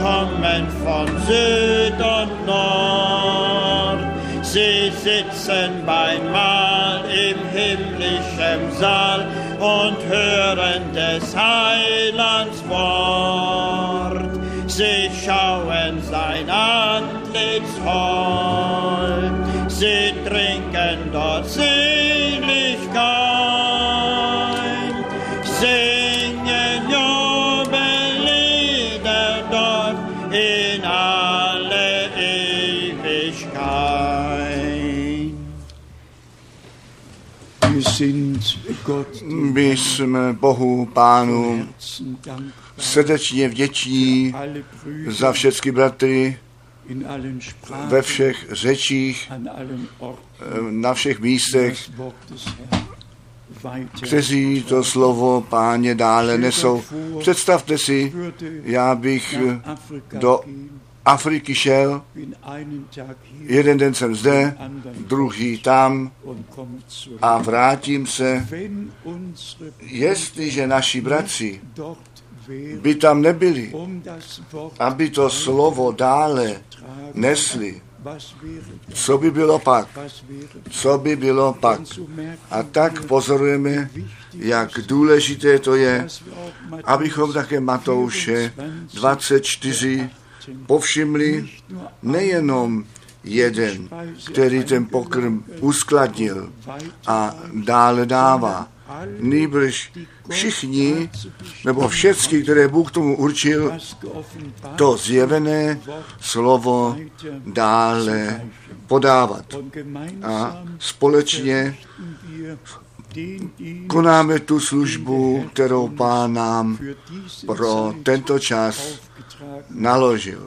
kommen von Süd und Nord. Sie sitzen beim Mahl im himmlischen Saal und hören des Heilands Wort. Sie schauen sein Antlitz hold, sie trinken dort Seligkeit, singen Jubellieder dort in alle Ewigkeit. My jsme Bohu, Pánu, srdečně vděční za všechny bratry ve všech řečích, na všech místech, kteří to slovo Páně dále nesou. Představte si, já bych do Afriky šel, jeden den jsem zde, druhý tam a vrátím se. Jestliže naši bratři by tam nebyli, aby to slovo dále nesli, co by bylo pak? Co by bylo pak? A tak pozorujeme, jak důležité to je, abychom také Matouše 24 povšimli, nejenom jeden, který ten pokrm uskladnil a dále dává, nýbrž všichni, nebo všechny, které Bůh tomu určil, to zjevené slovo dále podávat. A společně konáme tu službu, kterou Pán nám pro tento čas naložil.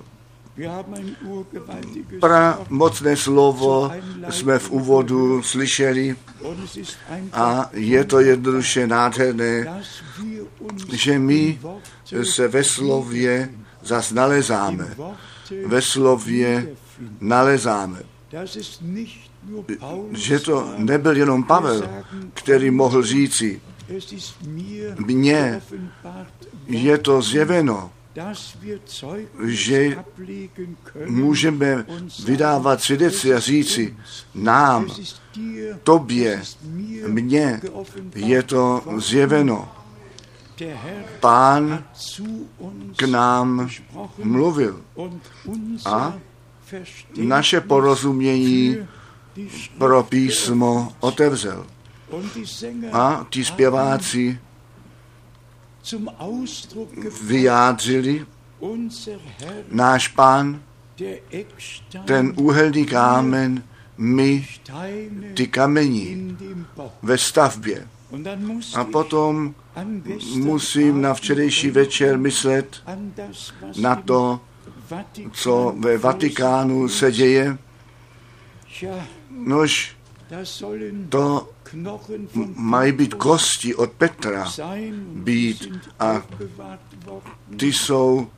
Mocné slovo jsme v úvodu slyšeli a je to jednoduše nádherné, že my se ve slově zas nalezáme. Ve slově nalezáme. Že to nebyl jenom Pavel, který mohl říci, mně je to zjeveno, že můžeme vydávat svědectví a říci nám, tobě, mně je to zjeveno. Pán k nám mluvil a naše porozumění pro písmo otevřel. A ti zpěváci vyjádřili, náš Pán, ten úhelný kámen, my ty kamení ve stavbě. A potom musím na včerejší večer myslet na to, co ve Vatikánu se děje. Nož to mají být kosti od Petra být a ty jsou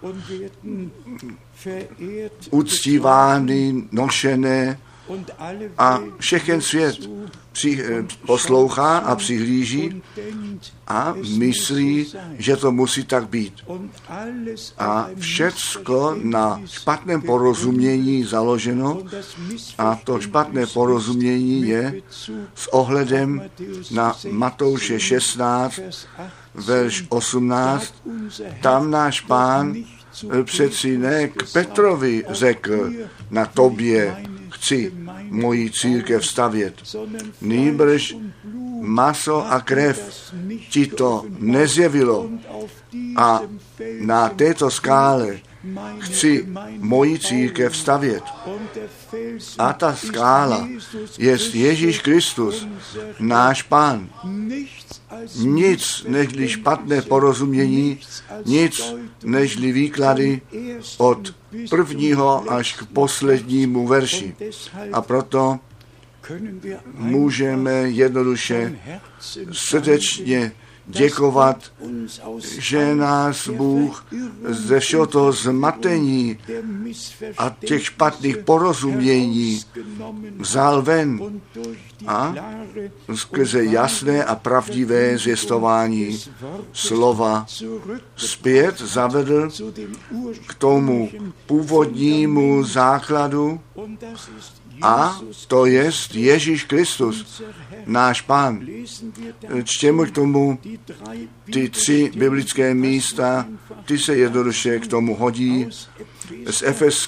uctívány, nošené a všechen svět poslouchá a přihlíží a myslí, že to musí tak být. A všecko na špatném porozumění založeno a to špatné porozumění je s ohledem na Matouše 16, verš 18, tam náš Pán přeci ne k Petrovi řekl, na tobě chci moji církev stavět. Nýbrž maso a krev ti to nezjevilo a na této skále chci moji církev stavět. A ta skála je Ježíš Kristus, náš Pán. Nic nežli špatné porozumění, nic nežli výklady od prvního až k poslednímu verši. A proto můžeme jednoduše srdečně děkovat, že nás Bůh ze všeho toho zmatení a těch špatných porozumění vzal ven a skrze jasné a pravdivé zvěstování slova zpět zavedl k tomu původnímu základu, a to jest Ježíš Kristus, náš Pán. Čteme k tomu ty 3 biblické místa, ty se jednoduše k tomu hodí. S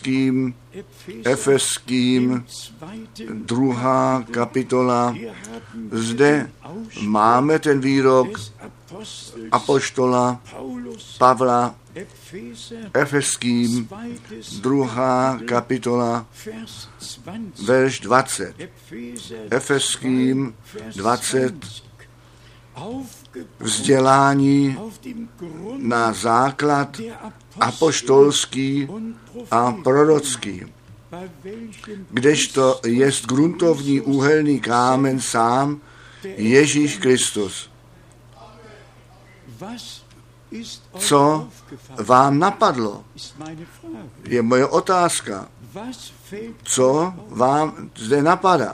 Efeským 2. kapitola. Zde máme ten výrok apoštola Pavla, Efeským 2. kapitola, verš 20. Efeským 20. Vzdělání na základ apoštolský a prorocký, kdežto jest gruntovní úhelný kámen sám Ježíš Kristus. Co vám napadlo? Je moje otázka. Co vám zde napadá?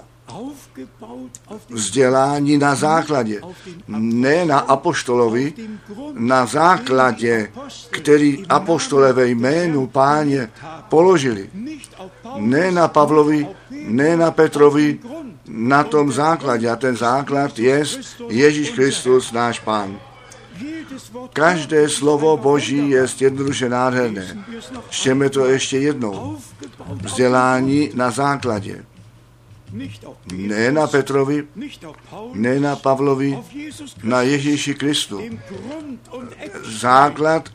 Vzdělání na základě, ne na apoštolovi, na základě, který apoštole ve jménu Páně položili. Ne na Pavlovi, ne na Petrovi, na tom základě. A ten základ je Ježíš Kristus, náš Pán. Každé slovo Boží je jednoduše nádherné. Čteme to ještě jednou. Vzdělání na základě. Ne na Petrovi, ne na Pavlovi, na Ježíši Kristu. Základ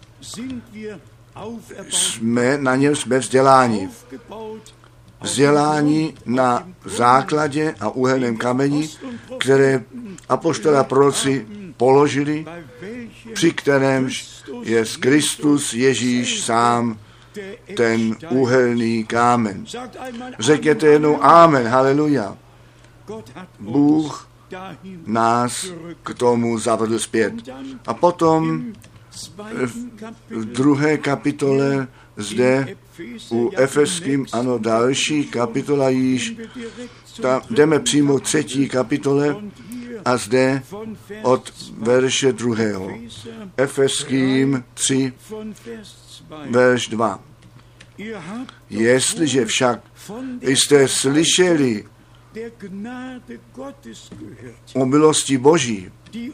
na něm jsme vzděláni. Vzdělání na základě a úhelném kameni, které apoštolé a proroci položili, při kterémž je Kristus Ježíš sám ten úhelný kámen. Řekněte jednou amen, haleluja. Bůh nás k tomu zavedl zpět. A potom v 2. kapitole zde u Efeským, ano, další kapitola již, jdeme přímo 3. kapitole a zde od verše 2. Efeským 3, verš 2. Jestliže však jste slyšeli o milosti Boží,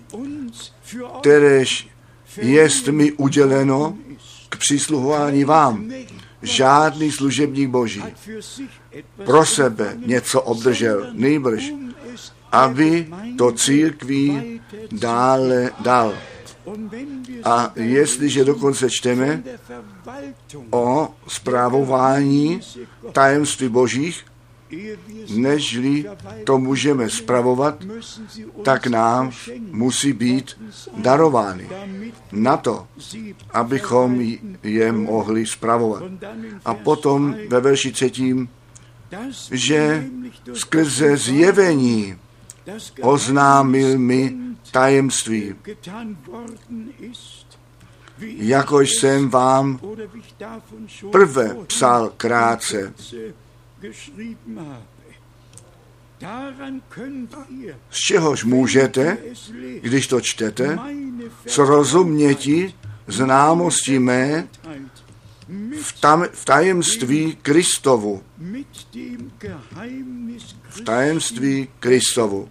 kteréž jest mi uděleno k přisluhování vám, žádný služebník Boží pro sebe něco obdržel, nejbrž, aby to církví dále dal. A jestliže dokonce čteme o spravování tajemství Božích, nežli to můžeme spravovat, tak nám musí být darovány na to, abychom je mohli spravovat. A potom ve verši 3, že skrze zjevení oznámil mi tajemství, jakož jsem vám prve psal krátce. Z čehož můžete, když to čtete, srozuměti známosti mé v tajemství Kristovu. V tajemství Kristovu.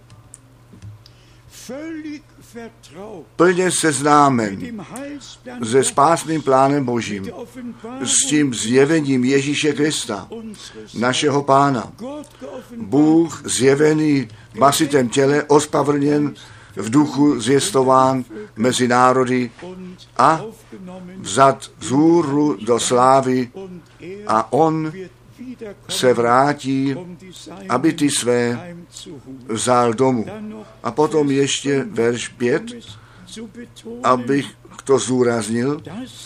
Plně seznámen se spásným plánem Božím, s tím zjevením Ježíše Krista, našeho Pána. Bůh zjevený v masitém těle, ospravedlněn v duchu, zvěstován mezi národy a vzat vzhůru do slávy, a on se vrátí, aby ty své vzal domů. A potom ještě verš 5, abych to zúraznil,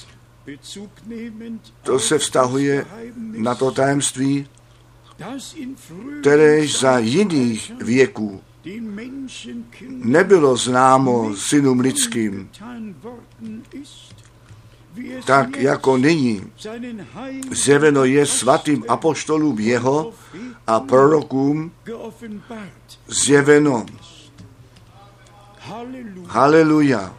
to se vztahuje na to tajemství, kteréž za jiných věků nebylo známo synům lidským, tak jako nyní zjeveno je svatým apoštolům jeho a prorokům zjeveno. Haleluja.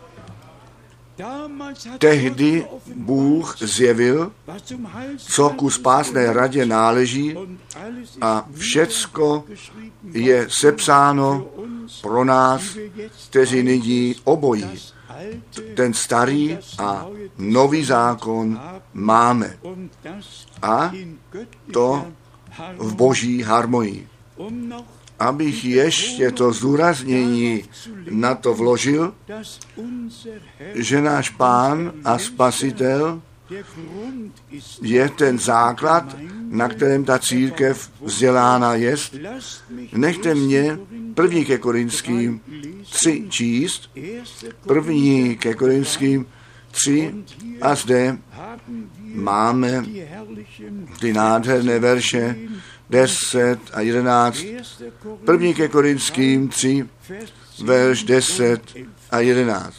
Tehdy Bůh zjevil, co ku spásné radě náleží, a všecko je sepsáno pro nás, kteří nyní obojí. Ten starý a nový zákon máme. A to v boží harmonii. Abych ještě to zdůraznění na to vložil, že náš Pán a Spasitel je ten základ, na kterém ta církev vzdělána jest. Nechte mě 1. ke Korinským 3 číst, 1. ke Korinským 3, a zde máme ty nádherné verše 10 a 11. 1. ke Korinským 3, verš 10 a 11.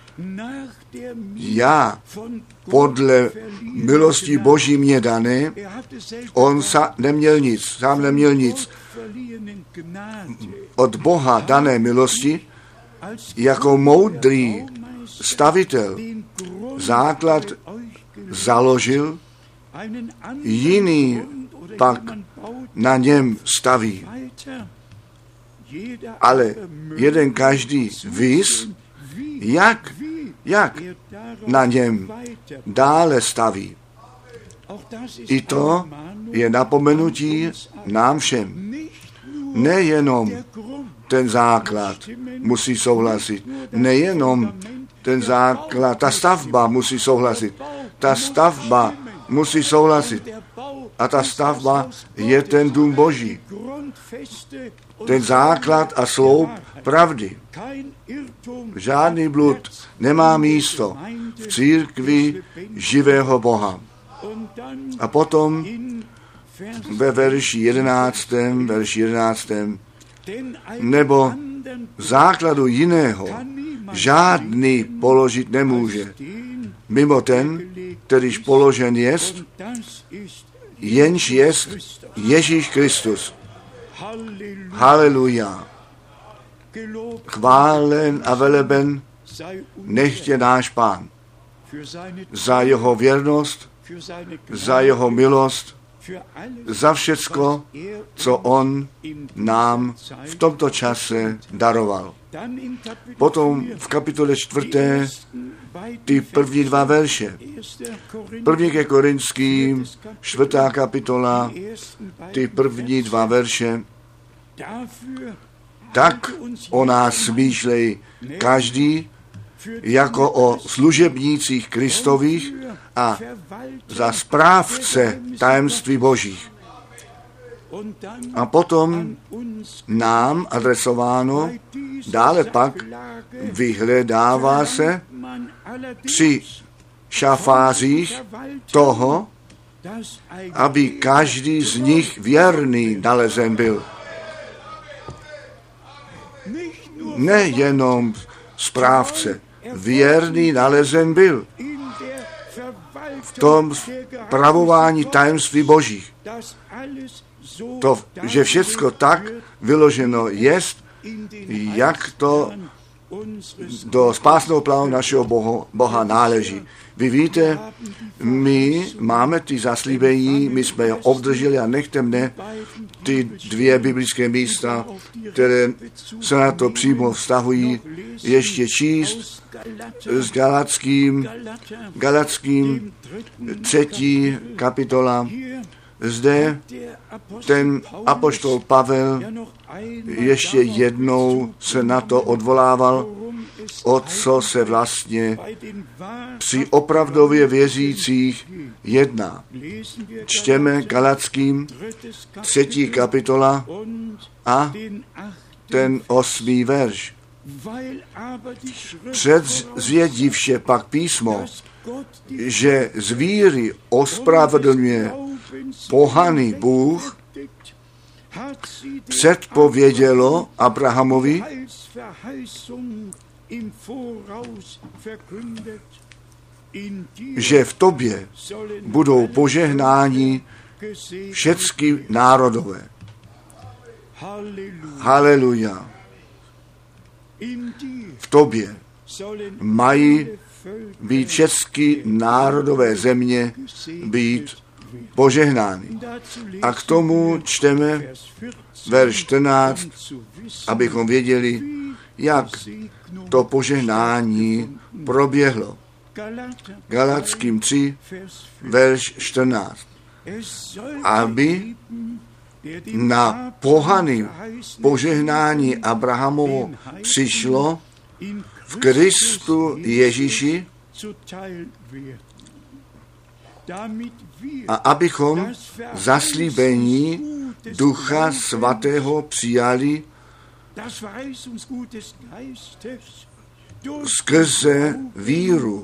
Já podle milosti Boží mě dané, on sám neměl nic. Od Boha dané milosti, jako moudrý stavitel základ založil, jiný pak na něm staví. Ale jeden každý víc, jak na něm dále staví. I to je napomenutí nám všem. Nejenom ten základ musí souhlasit, nejenom ten základ, ta stavba musí souhlasit. Ta stavba musí souhlasit. A ta stavba je ten dům Boží. Ten základ a sloup pravdy. Žádný blud nemá místo v církvi živého Boha. A potom ve verši 11, nebo základu jiného žádný položit nemůže, mimo ten, kterýž položen jest, jenž jest Ježíš Kristus. Haleluja. Chválen a veleben nechtě náš Pán za jeho věrnost, za jeho milost, za všecko, co on nám v tomto čase daroval. Potom v kapitole 4. ty první 2 verše. 1. ke Korinským 4. kapitola, ty první 2 verše. Tak o nás smýšlej každý jako o služebnících Kristových a za správce tajemství Božích. A potom nám adresováno, dále pak vyhledává se při šafářích toho, aby každý z nich věrný nalezen byl. Nejenom správce, věrný nalezen byl v tom spravování tajemství Božích. To, že všecko tak vyloženo jest, jak to do spásného plánu našeho Boha náleží. Vy víte, my máme ty zaslíbení, my jsme je obdrželi, a nechte mne ty 2 biblické místa, které se na to přímo vztahují, ještě číst s Galackým 3. kapitola. Zde ten apoštol Pavel ještě jednou se na to odvolával, o co se vlastně při opravdově věřících jedná. Čteme Galackým 3. kapitola a ten 8. verš. Předzvědivše pak písmo, že z víry ospravedlňuje pohaný Bůh, předpovědělo Abrahamovi, že v tobě budou požehnáni všechny národové. Haleluja. V tobě mají být všechny národové země být požehnány. A k tomu čteme verš 14, abychom věděli, jak to požehnání proběhlo. Galatským 3, verš 14. Aby na pohany požehnání Abrahamovo přišlo v Kristu Ježíši a abychom zaslíbení Ducha Svatého přijali skrze víru.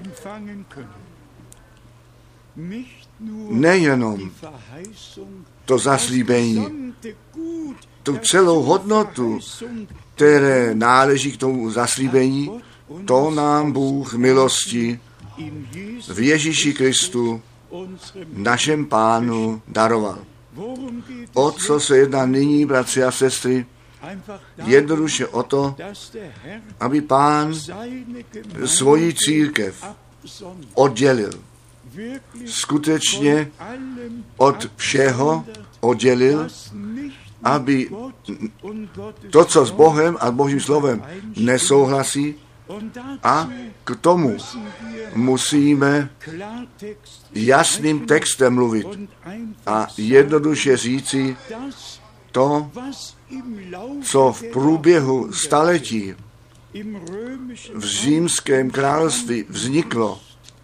Nejenom to zaslíbení, tu celou hodnotu, které náleží k tomu zaslíbení, to nám Bůh milosti v Ježíši Kristu, našem Pánu, daroval. O co se jedná nyní, bratři a sestry? Jednoduše o to, aby Pán svoji církev oddělil. Skutečně od všeho oddělil, aby to, co s Bohem a Božím slovem nesouhlasí, a k tomu musíme jasným textem mluvit a jednoduše říci to, co v průběhu staletí v římském království vzniklo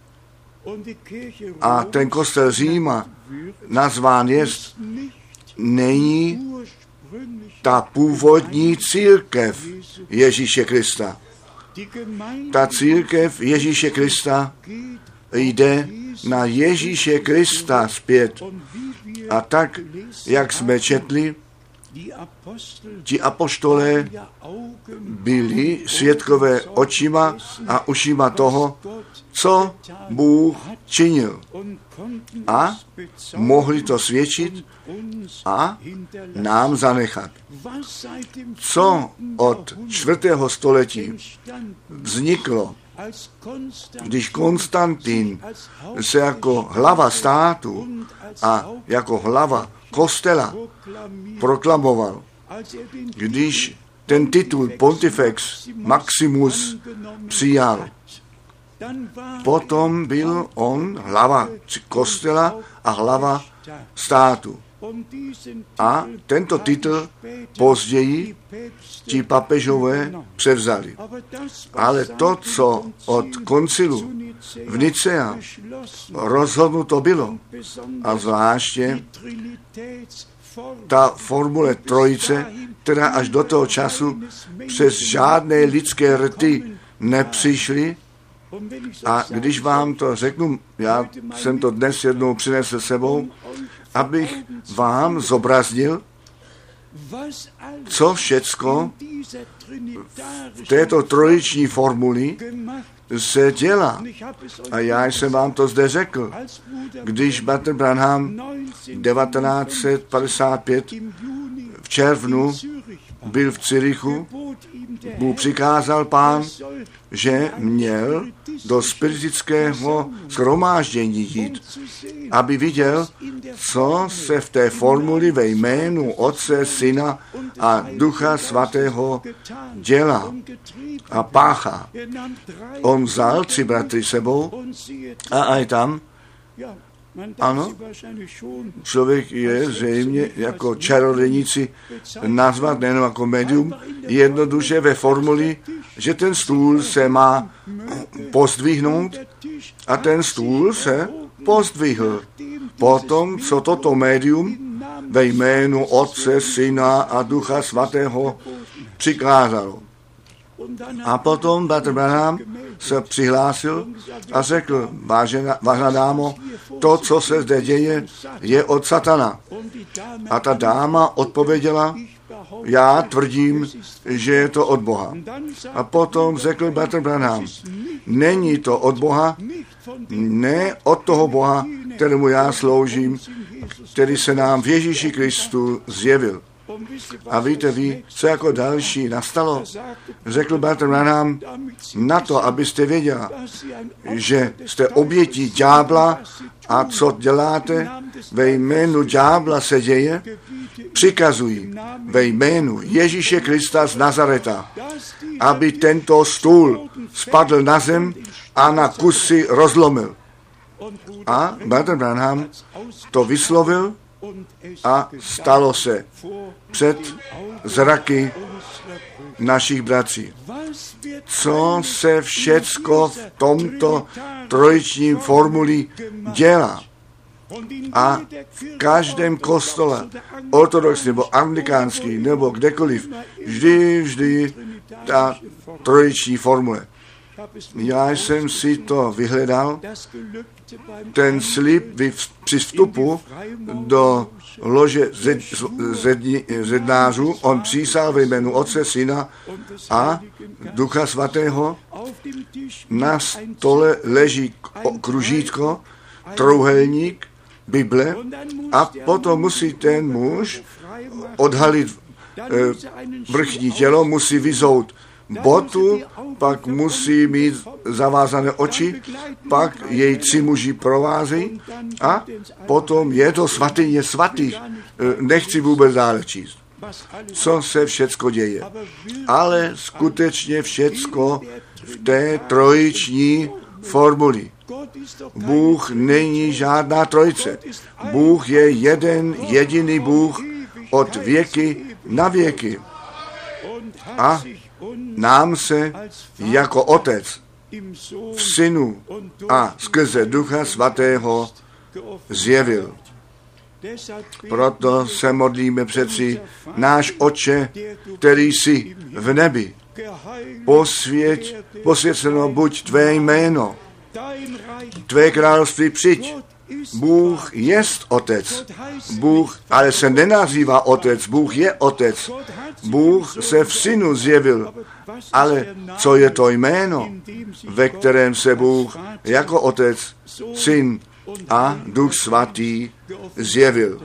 a ten kostel Říma nazván jest, není ta původní církev Ježíše Krista. Ta církev Ježíše Krista jde na Ježíše Krista zpět. A tak, jak jsme četli, ti apoštolé byli svědkové očima a ušima toho, co Bůh činil. A mohli to svědčit a nám zanechat. Co od 4. století vzniklo, když Konstantin se jako hlava státu a jako hlava kostela proklamoval, když ten titul Pontifex Maximus přijal, potom byl on hlava kostela a hlava státu. A tento titul později ti papežové převzali. Ale to, co od koncilu v Nicea rozhodnuto bylo, a zvláště ta formule trojice, která až do toho času přes žádné lidské rty nepřišly, a když vám to řeknu, já jsem to dnes jednou přinesl sebou, abych vám zobraznil, co všecko v této trojiční formuli se dělá. A já jsem vám to zde řekl, když bratr Branham 1955 v červnu byl v Cirichu, mu přikázal Pán, že měl do spiritického shromáždění jít, aby viděl, co se v té formuli ve jménu Otce, Syna a Ducha Svatého dělá a páchá. On vzal 3 bratry sebou a aj tam, ano, člověk je zřejmě jako čarodějnici nazvat nejen jako médium, jednoduše ve formuli, že ten stůl se má pozdvihnout a ten stůl se pozdvihl. Potom, co toto médium ve jménu Otce, Syna a Ducha Svatého přikázalo. A potom bratr Branham se přihlásil a řekl, vážená dámo, to, co se zde děje, je od satana. A ta dáma odpověděla, já tvrdím, že je to od Boha. A potom řekl bratr Branham, není to od Boha, ne od toho Boha, kterému já sloužím, který se nám v Ježíši Kristu zjevil. A víte vy, co jako další nastalo? Řekl bratr Branham, na to, abyste věděla, že jste obětí ďábla a co děláte, ve jménu ďábla se děje, přikazují ve jménu Ježíše Krista z Nazareta, aby tento stůl spadl na zem a na kusy rozlomil. A bratr Branham to vyslovil a stalo se před zraky našich bratří. Co se všecko v tomto trojičním formuli dělá. A v každém kostele, ortodoxní nebo anglikánský nebo kdekoliv, vždy ta trojiční formule. Já jsem si to vyhledal, ten slib při vstupu do lože zednářů, on přísahal ve jménu Otce, Syna a Ducha Svatého. Na stole leží kružítko, trouhelník, Bible a potom musí ten muž odhalit vrchní tělo, musí vyzout botu, pak musí mít zavázané oči, pak jej 3 muži provázejí a potom je to svatyně svatých. Nechci vůbec dále číst, co se všecko děje. Ale skutečně všecko v té trojiční formuli. Bůh není žádná trojice. Bůh je jeden jediný Bůh od věky na věky. A nám se jako Otec v Synu a skrze Ducha Svatého zjevil. Proto se modlíme přeci, náš Otče, který jsi v nebi, posvěceno buď tvé jméno, tvé království přijď. Bůh jest Otec. Bůh ale se nenazývá Otec, Bůh je Otec. Bůh se v Synu zjevil. Ale co je to jméno, ve kterém se Bůh jako Otec, Syn a Duch Svatý zjevil?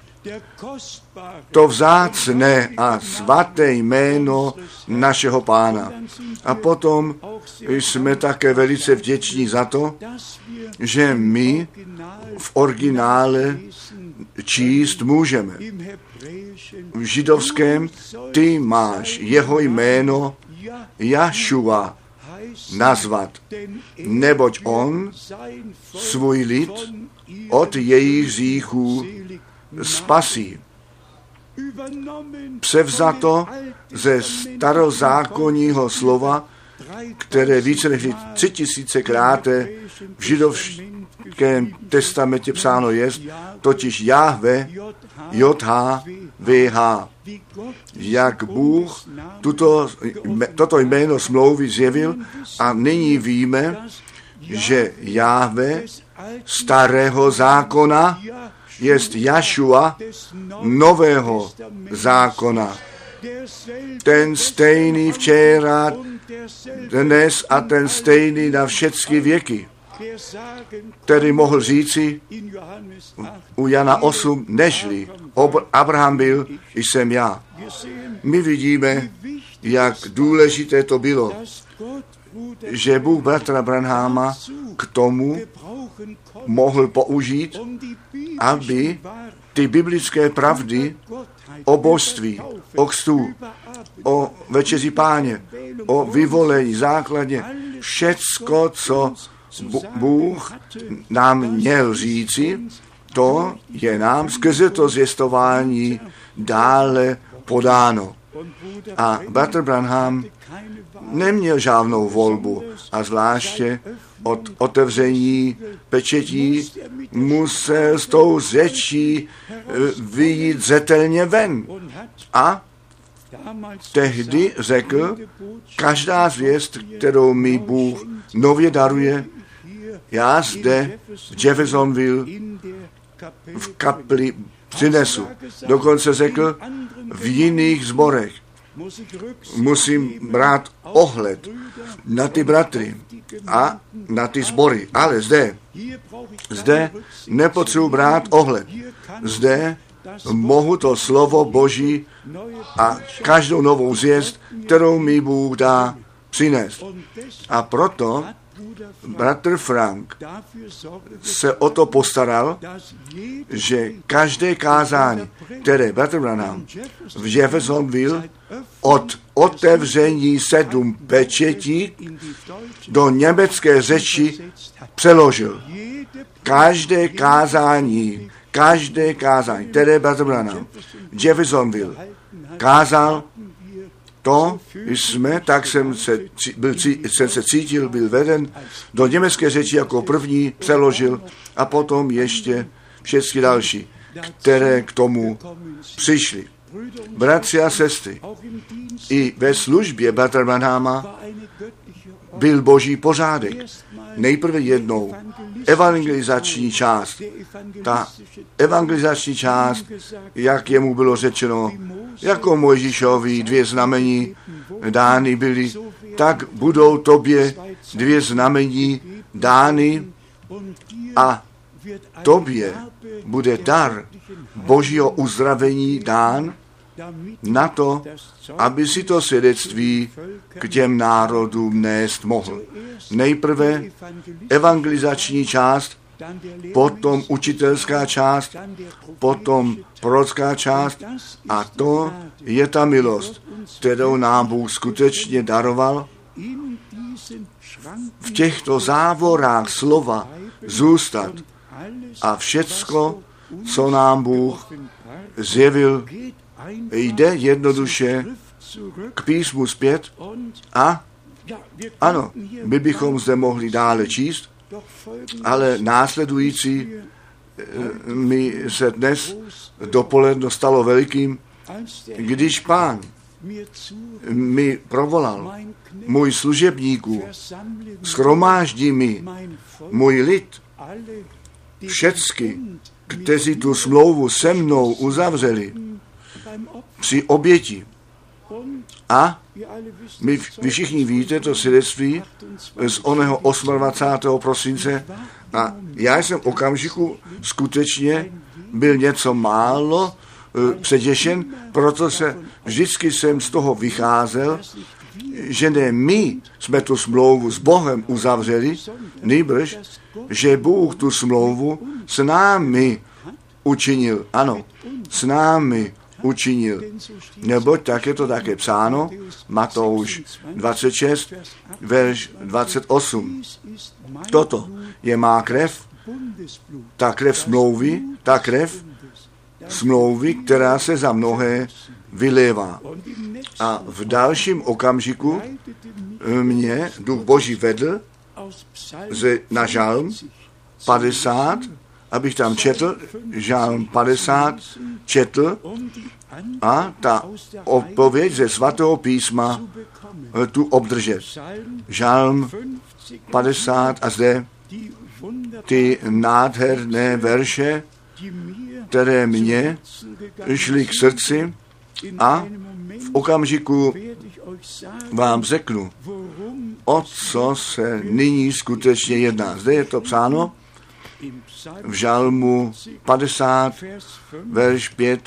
To vzácné a svaté jméno našeho Pána. A potom jsme také velice vděční za to, že my v originále číst můžeme. V židovském ty máš jeho jméno Jašua nazvat, neboť on svůj lid od jejich hříchů spasí. Převzato ze starozákonního slova, které více než 3000krát v židovském testamentě psáno jest, totiž Jahve, JHVH. Jak Bůh toto jméno smlouvy zjevil a nyní víme, že Jahve starého zákona jest Jašua nového zákona. Ten stejný včera, dnes a ten stejný na všechny věky, který mohl říci u Jana 8, nežli Abraham byl, jsem já. My vidíme, jak důležité to bylo, že Bůh bratra Branhama k tomu mohl použít, aby ty biblické pravdy o božství, o křtu, o večeři Páně, o vyvolení, základě, všecko, co Bůh nám měl říci, to je nám skrze to zvěstování dále podáno. A bratr Branham neměl žádnou volbu a zvláště od otevření pečetí musel s tou řečí vyjít zřetelně ven. A tehdy řekl, každá zvěst, kterou mi Bůh nově daruje, já zde v Jeffersonville v kapli přinesu. Dokonce řekl, v jiných sborech musím brát ohled na ty bratry a na ty sbory. Ale zde nepotřebuji brát ohled. Zde mohu to slovo Boží a každou novou zvěst, kterou mi Bůh dá, přinést. A proto bratr Frank se o to postaral, že každé kázání, které bratr Branham v Jeffersonville od otevření 7 pečetí do německé řeči přeložil. Každé kázání, které bratr Branham v Jeffersonville kázal, to jsme, tak jsem se cítil, byl veden do německé řeči jako první, přeložil a potom ještě všechny další, které k tomu přišli. Bratři a sestry, i ve službě bratra Branhama byl boží pořádek. Nejprve jednou evangelizační část. Ta evangelizační část, jak jemu bylo řečeno, jako Mojžíšovi 2 znamení dány byly, tak budou tobě 2 znamení dány a tobě bude dar božího uzdravení dán na to, aby si to svědectví k těm národům nést mohl. Nejprve evangelizační část, potom učitelská část, potom prorocká část a to je ta milost, kterou nám Bůh skutečně daroval. V těchto závorách slova zůstat a všecko, co nám Bůh zjevil, jde jednoduše k písmu zpět a ano, my bychom zde mohli dále číst, ale následující mi se dnes dopoledne stalo velikým, když Pán mi provolal, můj služebníku, shromáždí mi můj lid, všecky, kteří tu smlouvu se mnou uzavřeli při oběti. A vy všichni víte to svědectví z oného 28. prosince a já jsem v okamžiku skutečně byl něco málo předěšen, protože vždycky jsem z toho vycházel, že ne my jsme tu smlouvu s Bohem uzavřeli, nýbrž, že Bůh tu smlouvu s námi učinil. Ano, s námi učinil. Neboť tak je to také psáno, Matouš 26, verš 28. Toto je má krev, ta krev smlouvy, která se za mnohé vylévá. A v dalším okamžiku mě Duch Boží vedl na žalm 50, abych tam četl, žalm 50 četl a ta odpověď ze svatého písma tu obdržet. Žalm 50 a zde ty nádherné verše, které mě šly k srdci a v okamžiku vám řeknu, o co se nyní skutečně jedná. Zde je to psáno v žalmu 50, verš 5.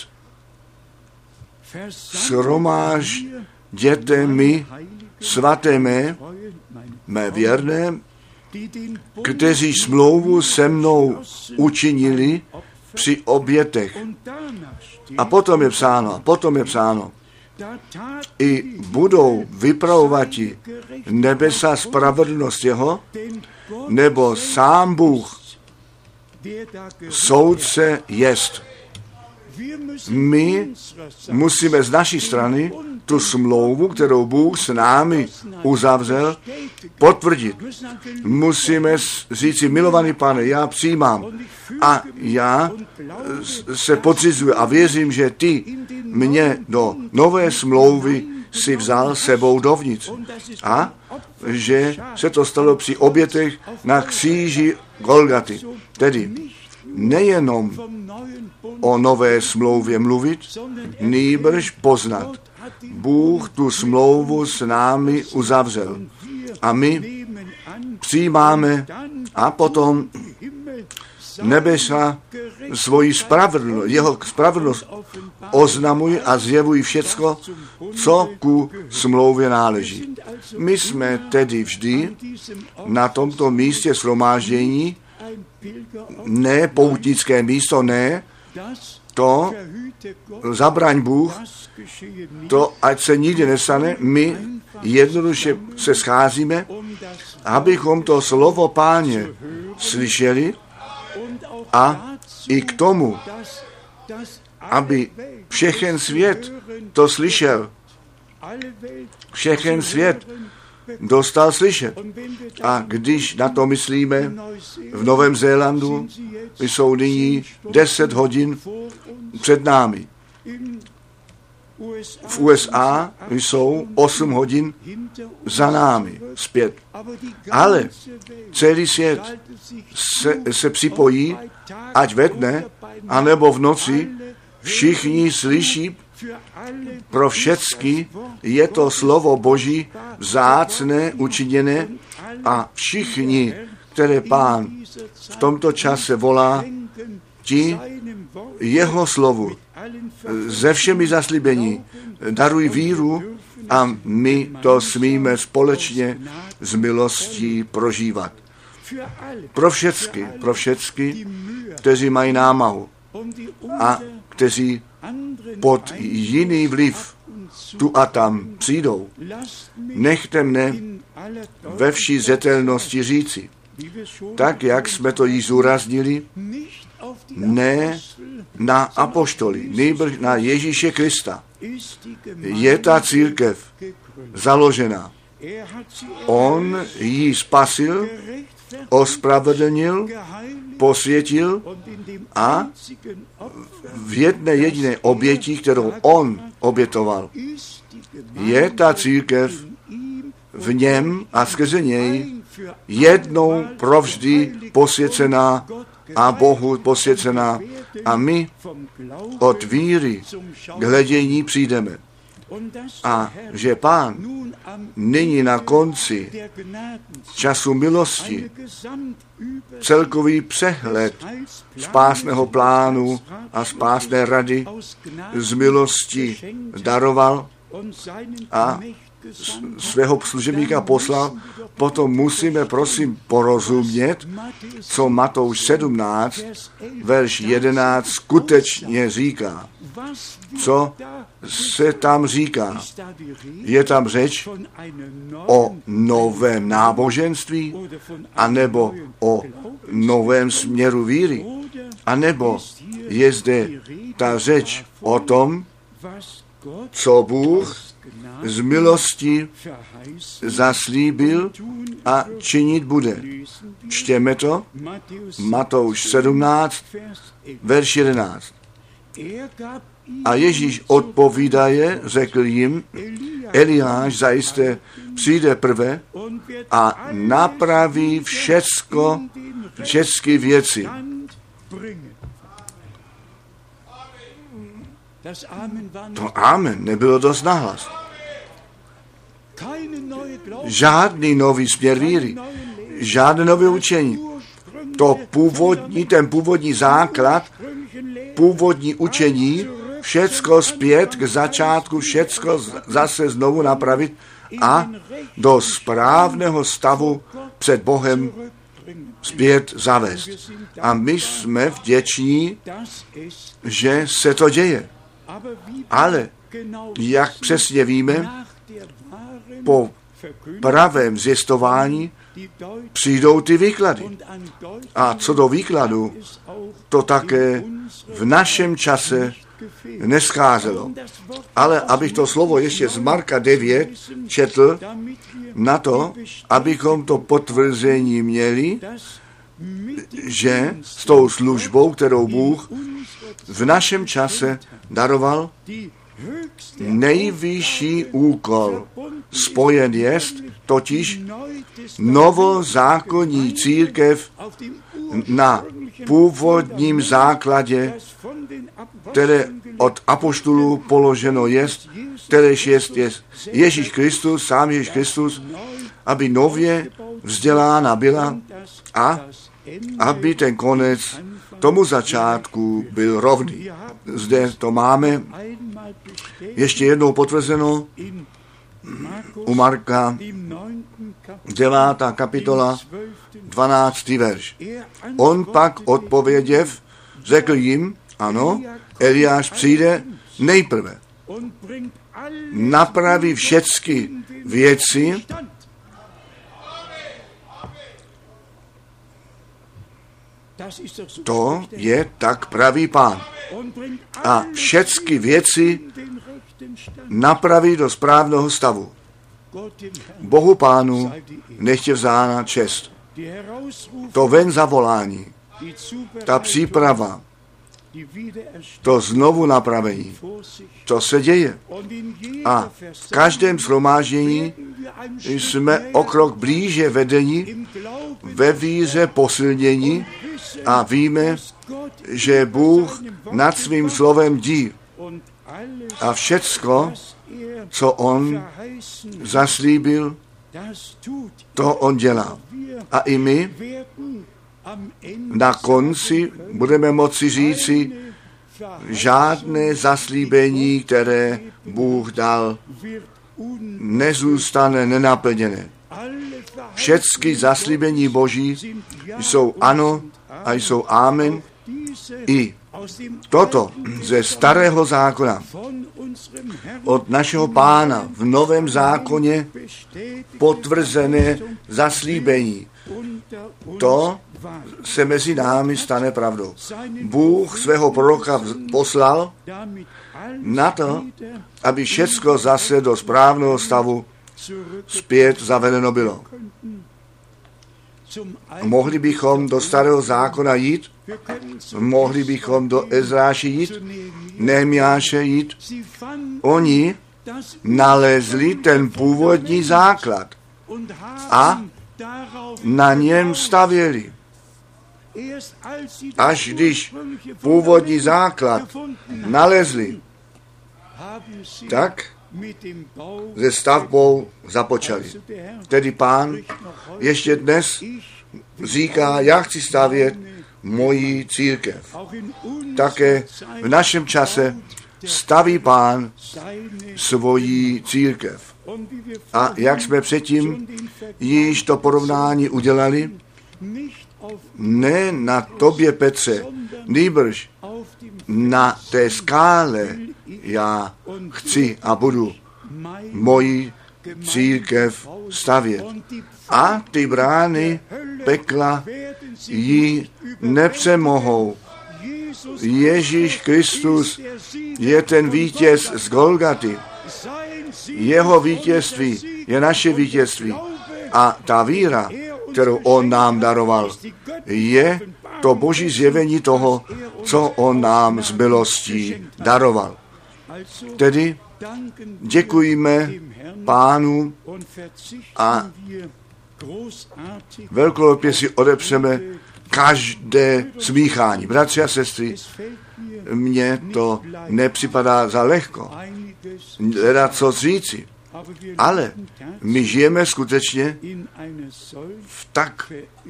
Shromážděte mi svaté mé věrné, kteří smlouvu se mnou učinili při obětech. A potom je psáno, i budou vypravovati nebesa spravedlnost jeho, nebo sám Bůh soudce jest. My musíme z naší strany tu smlouvu, kterou Bůh s námi uzavřel, potvrdit. Musíme říci, milovaný Pane, já přijímám a já se podřizuji a věřím, že ty mě do nové smlouvy si vzal sebou dovnitř. A že se to stalo při obětech na kříži Golgaty. Tedy nejenom o nové smlouvě mluvit, nýbrž poznat. Bůh tu smlouvu s námi uzavřel. A my přijímáme a potom nebesa svoji spravedlnost, jeho spravedlnost oznamují a zjevují všecko, co ku smlouvě náleží. My jsme tedy vždy na tomto místě shromáždění, ne poutnické místo, ne, to zabraň Bůh, to ať se nikdy nestane, my jednoduše se scházíme, abychom to slovo Páně slyšeli a i k tomu, aby všechen svět to slyšel. Všechen svět dostal slyšet. A když na to myslíme, v Novém Zélandu jsou nyní 10 hodin před námi. V USA jsou 8 hodin za námi zpět. Ale celý svět se připojí, ať ve dne, anebo v noci, všichni slyší, pro všecky je to slovo Boží vzácné, učiněné a všichni, které Pán v tomto čase volá, ti jeho slovu ze všemi zaslíbení darují víru a my to smíme společně s milostí prožívat. Pro všecky, kteří mají námahu a kteří pod jiný vliv tu a tam přijdou. Nechte mne ve vší zřetelnosti říci, tak jak jsme to již zúraznili, ne na apoštoly, nýbrž na Ježíše Krista je ta církev založena. On ji spasil, ospravedlnil, posvětil a v jedné jediné oběti, kterou on obětoval, je ta církev v něm a skrze něj jednou provždy posvěcená a Bohu posvěcená. A my od víry k hledění přijdeme. A že Pán nyní na konci času milosti celkový přehled spásného plánu a spásné rady z milosti daroval a svého služebníka poslal, potom musíme prosím porozumět, co Matouš 17, verš 11 skutečně říká. Co se tam říká? Je tam řeč o novém náboženství, anebo o novém směru víry, anebo je zde ta řeč o tom, co Bůh z milosti zaslíbil a činit bude. Čtěme to, Matouš 17, verš 11. A Ježíš odpovídaje, řekl jim, Eliáš zajisté přijde prve a napraví všechny věci. To amen nebylo dost nahlas. Žádný nový směr víry, žádné nové učení. Ten původní základ, původní učení, všecko zpět k začátku, všecko zase znovu napravit a do správného stavu před Bohem zpět zavést. A my jsme vděční, že se to děje. Ale jak přesně víme, po pravém zjistování přijdou ty výklady. A co do výkladu, to také v našem čase nescházelo. Ale abych to slovo ještě z Marka 9 četl, na to, abychom to potvrzení měli, že s tou službou, kterou Bůh v našem čase daroval, nejvyšší úkol spojen jest, totiž novozákonní církev na původním základě, které od apoštolů položeno jest, kteréž jest Ježíš Kristus, sám Ježíš Kristus, aby nově vzdělána byla a aby ten konec tomu začátku byl rovný. Zde to máme ještě jednou potvrzeno u Marka 9. kapitola 12. verš. On pak odpověděv řekl jim, ano, Eliáš přijde nejprve, napraví všechny věci, to je tak pravý Pán. A všechny věci napraví do správného stavu. Bohu Pánu nechtě vzána čest. To ven zavolání, ta příprava, to znovu napravení, to se děje. A v každém shromáždění jsme o krok blíže vedeni, ve víře posilnění a víme, že Bůh nad svým slovem dí. A všecko, co on zaslíbil, to on dělá. A i my na konci budeme moci říci, žádné zaslíbení, které Bůh dal, nezůstane nenaplněné. Všechny zaslíbení Boží jsou ano a jsou amen. I toto ze starého zákona od našeho Pána v novém zákoně potvrzené zaslíbení. To se mezi námi stane pravdou. Bůh svého proroka poslal na to, aby všecko zase do správného stavu zpět zavedeno bylo. Mohli bychom do starého zákona jít, mohli bychom do Ezráše jít, Nehemiáše jít. Oni nalezli ten původní základ a na něm stavěli. Až když původní základ nalezli, tak se stavbou započali. Tedy Pán ještě dnes říká, já chci stavět moji církev. Také v našem čase staví Pán svoji církev. A jak jsme předtím již to porovnání udělali, ne na tobě, Petře, nýbrž na té skále já chci a budu moji církev stavět. A ty brány pekla ji nepřemohou. Ježíš Kristus je ten vítěz z Golgaty. Jeho vítězství je naše vítězství. A ta víra, kterou on nám daroval, je to Boží zjevení toho, co on nám z milostí daroval. Tedy děkujeme Pánu a velkolepě si odepřeme každé smíchání. Bratři a sestry, mně to nepřipadá za lehko hledat co říci, ale my žijeme skutečně v tak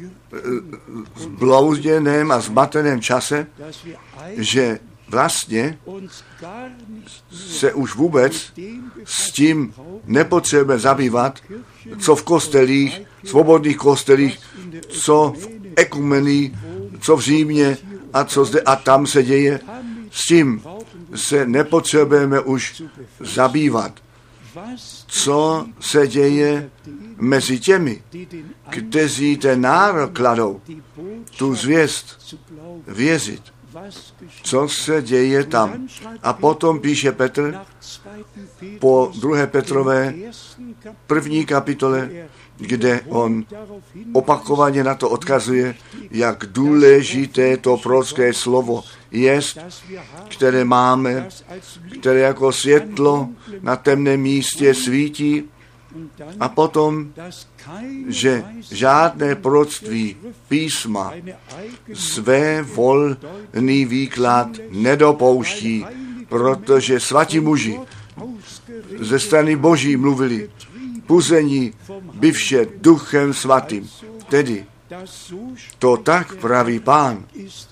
zblouzděném a zmateném čase, že vlastně se už vůbec s tím nepotřebujeme zabývat, co v kostelích, svobodných kostelích, co v ekumenii, co v Římě a co zde a tam se děje. S tím se nepotřebujeme už zabývat. Co se děje mezi těmi, kteří ten nárok kladou, tu zvěst věřit. co se děje tam. A potom píše Petr po 2. Petrové 1. kapitole, kde on opakovaně na to odkazuje, jak důležité to prorocké slovo je, které máme, které jako světlo na temném místě svítí, a potom, že žádné proroctví písma své volný výklad nedopouští, protože svatí muži ze strany Boží mluvili, puzení bivše Duchem Svatým. Tedy to tak praví Pán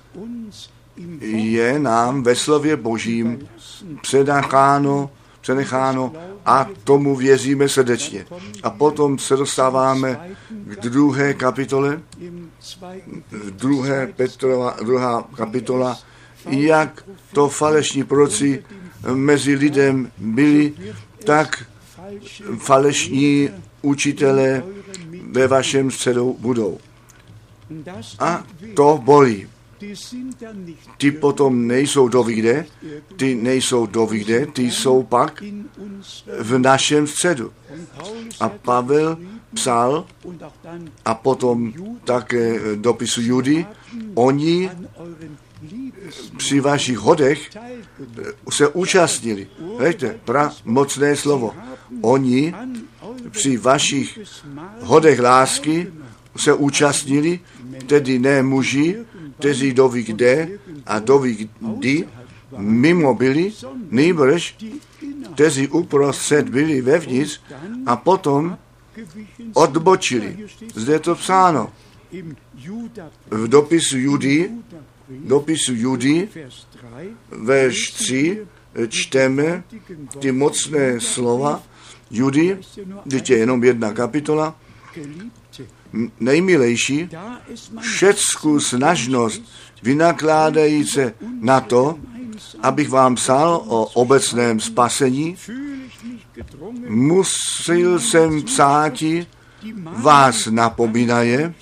je nám ve slově Božím přenecháno a tomu věříme srdečně. A potom se dostáváme k 2. kapitole, 2. Petrova, 2. kapitola, jak to falešní proroci mezi lidem byli, tak falešní učitelé ve vašem středu budou. A to bolí. Ty potom nejsou dovíde, ty jsou pak v našem středu. A Pavel psal, a potom také dopisu Judy, oni při vašich hodech se účastnili. Víte, mocné slovo. Oni při vašich hodech lásky se účastnili, tedy ne muži, kteří doví kde a doví kdy mimo byli, nýbrž, kteří uprostřed byli vevnitř a potom odbočili. Zde je to psáno. V dopisu Judy, verš 3, čteme ty mocné slova Judy, teď je jenom 1 kapitola, nejmilejší, všeckou snažnost vynakládajíce na to, abych vám psal o obecném spasení, musel jsem psáti vás napomínaje,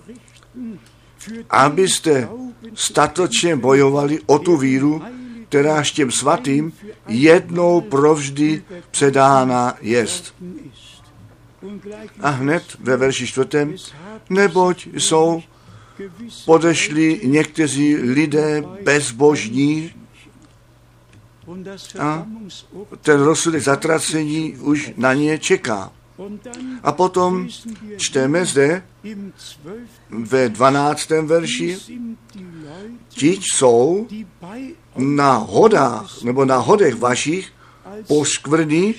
abyste statečně bojovali o tu víru, která těm svatým jednou provždy předána jest. A hned ve verši 4. Neboť jsou podešli někteří lidé bezbožní a ten rozsudek zatracení už na ně čeká. A potom čteme zde ve 12. verši, ti jsou na hodách nebo na hodech vašich poskvrní,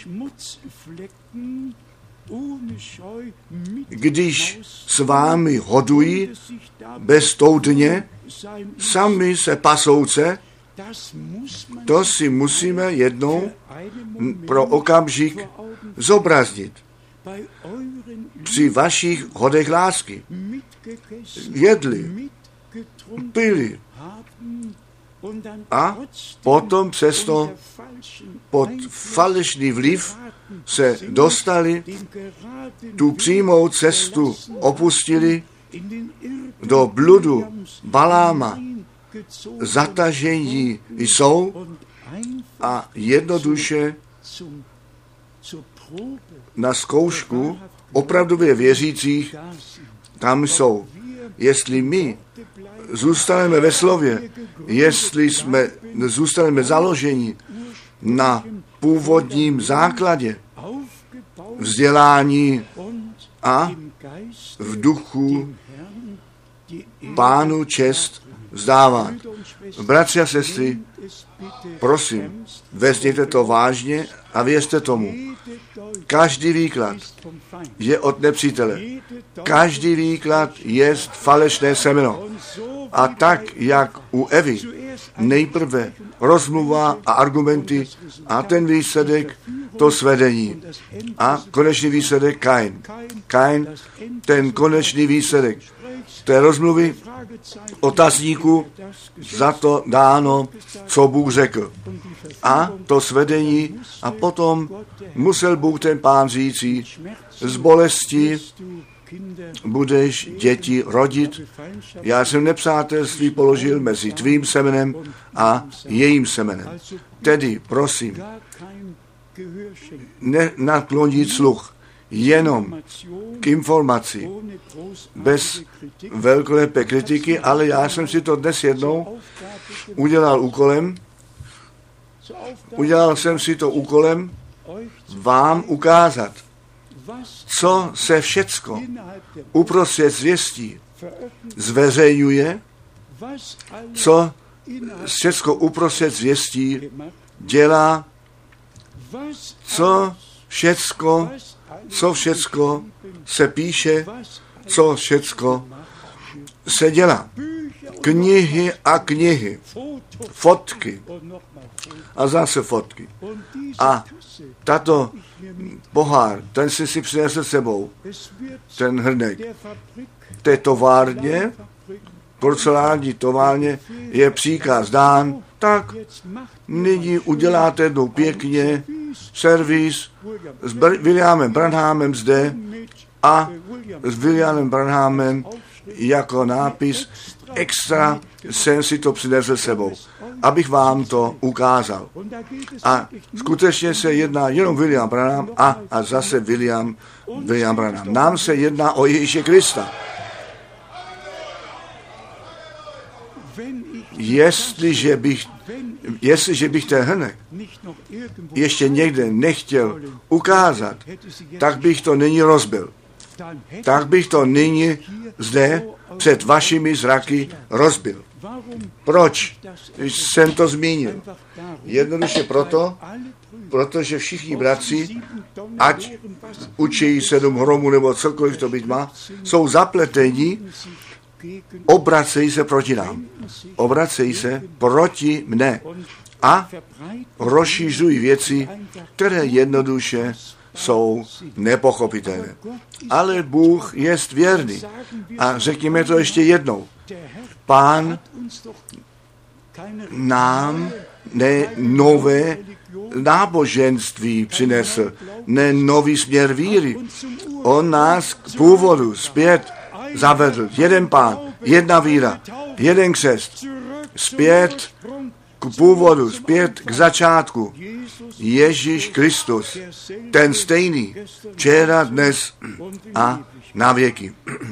když s vámi hodují beztoudně, sami se pasouce, to si musíme jednou pro okamžik zobraznit. Při vašich hodech lásky jedli, pili a potom přesto pod falešný vliv se dostali, tu přímou cestu opustili, do bludu Baláma zatažení jsou a jednoduše na zkoušku opravdově věřících tam jsou. Jestli my zůstaneme ve slově, jestli jsme zůstaneme založeni na původním základě vzdělání a v duchu Pánu čest vzdávat. Bratři a sestry, prosím, vezměte to vážně a věřte tomu. Každý výklad je od nepřítele. Každý výklad je falešné semeno. A tak, jak u Evy, nejprve rozmluva a argumenty a ten výsledek, to svedení. A konečný výsledek Kain. Kain, ten konečný výsledek té rozmluvy otazníku, za to dáno, co Bůh řekl. A to svedení a potom musel Bůh ten Pán říci, z bolesti budeš děti rodit. Já jsem nepřátelství položil mezi tvým semenem a jejím semenem. Tedy, prosím, nenaklonit sluch jenom k informaci, bez velkolepé kritiky, ale já jsem si to dnes jednou udělal jsem si to úkolem vám ukázat, co se všecko uprostřed zvěstí zveřejňuje, co všecko uprostřed zvěstí dělá, co všecko se píše, co všecko se dělá. Knihy a knihy, fotky a zase fotky. A tato pohár, ten si přinesl sebou, ten hrnek. Té továrně, porcelánní továrně je příkaz dán, tak nyní uděláte jednou pěkně servis s Williamem Branhamem zde a s Williamem Branhamem jako nápis extra jsem si to přinesl sebou, abych vám to ukázal. A skutečně se jedná jenom William Branham a zase William Branham. Nám se jedná o Ježíše Krista. Jestliže bych ten hrnek ještě někde nechtěl ukázat, tak bych to nyní rozbil. Tak bych to nyní zde před vašimi zraky rozbil. Proč jsem to zmínil? Jednoduše proto, protože všichni bratři, ať učí 7 hromů nebo cokoliv to být má, jsou zapleteni, obracejí se proti nám. Obracejí se proti mne a rozšířují věci, které jednoduše jsou nepochopitelné. Ale Bůh jest věrný. A řekněme to ještě jednou. Pán nám ne nové náboženství přinesl, ne nový směr víry. On nás k původu zpět zavedl. Jeden Pán, jedna víra, jeden křest. Zpět k původu, zpět k začátku. Ježíš Kristus, ten stejný, včera, dnes a na věky.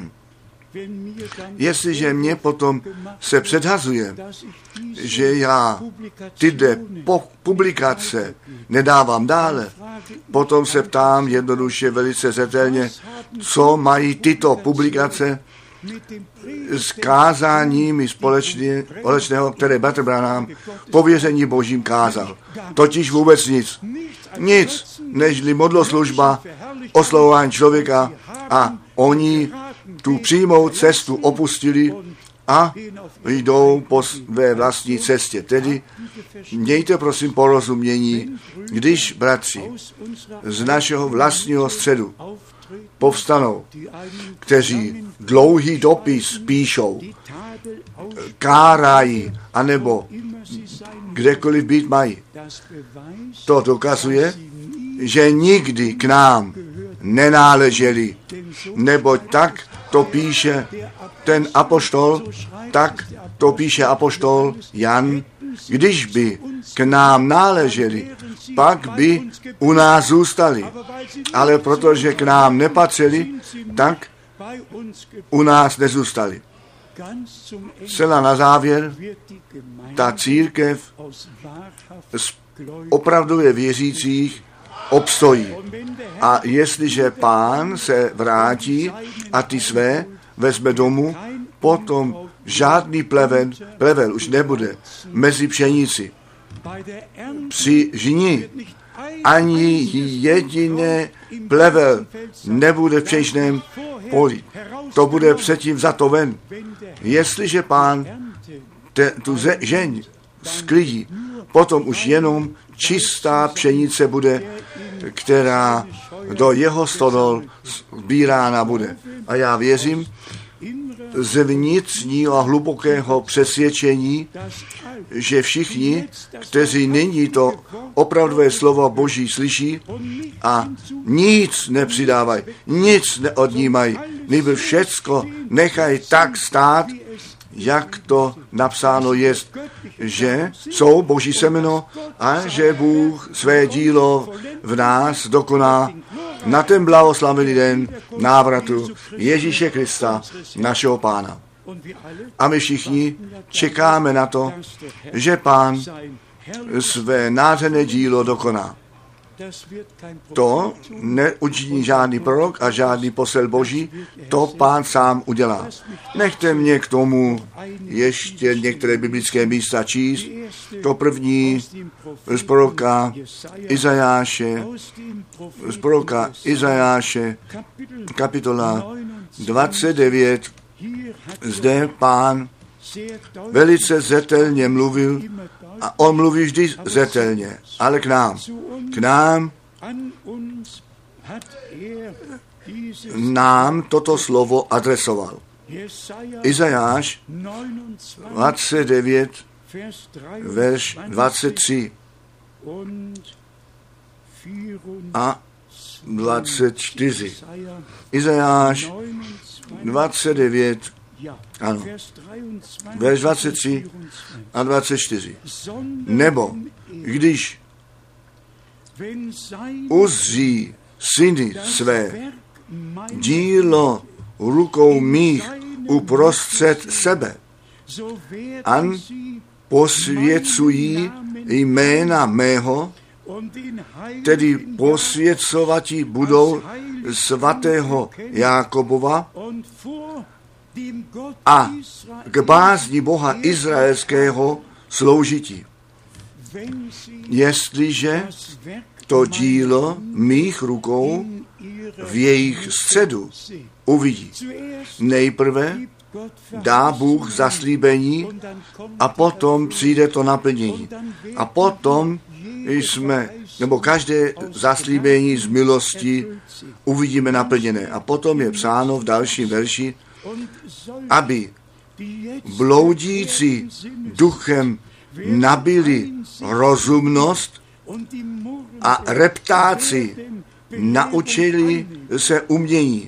Jestliže mě potom se předhazuje, že já tyto publikace nedávám dále, potom se ptám jednoduše velice zřetelně, co mají tyto publikace s kázáními společného, které Bratr Branham pověření Božím kázal. Totiž vůbec nic. Nic, nežli modloslužba, oslavování člověka a oni tu přímou cestu opustili a jdou po své vlastní cestě. Tedy mějte prosím porozumění, když bratři z našeho vlastního středu povstanou, kteří dlouhý dopis píšou, kárají, anebo kdekoliv být mají. To dokazuje, že nikdy k nám nenáleželi, neboť tak to píše ten apoštol, tak to píše apoštol Jan, když by k nám náleželi, pak by u nás zůstali. Ale protože k nám nepatřili, tak u nás nezůstali. Celá na závěr, ta církev z opravdově věřících obstojí. A jestliže Pán se vrátí a ty své vezme domů, potom žádný plevel už nebude mezi pšenici. Při žni ani jediné plevel nebude v pšeničném poli. To bude předtím vzato ven. Jestliže Pán tu žeň sklidí, potom už jenom čistá pšenice bude, která do jeho stodol sbírána bude. A já věřím, z vnitřního a hlubokého přesvědčení, že všichni, kteří nyní to opravdové slovo Boží slyší a nic nepřidávají, nic neodnímají, nýbrž všecko nechaj tak stát, jak to napsáno jest, že jsou Boží semeno a že Bůh své dílo v nás dokoná na ten blahoslavený den návratu Ježíše Krista, našeho Pána. A my všichni čekáme na to, že Pán své nádherné dílo dokoná. To neučiní žádný prorok a žádný posel Boží, to Pán sám udělá. Nechte mě k tomu ještě některé biblické místa číst. To první z proroka Izajáše, kapitola 29. Zde Pán velice zetelně mluvil, a on mluví vždy zetelně, ale k nám toto slovo adresoval. Izajáš 29, verš 23 a 24. Izajáš 29, ano, verš 23 a 24. Nebo když uzří syny své dílo rukou mých uprostřed sebe, an posvěcují jména mého, tedy posvěcovati budou svatého Jákobova a k bázni Boha izraelského sloužití. Jestliže to dílo mých rukou v jejich středu uvidí. Nejprve dá Bůh zaslíbení a potom přijde to naplnění. A potom každé zaslíbení z milosti uvidíme naplněné. A potom je psáno v dalším verši, aby bloudící duchem nabili rozumnost a reptáci naučili se umění.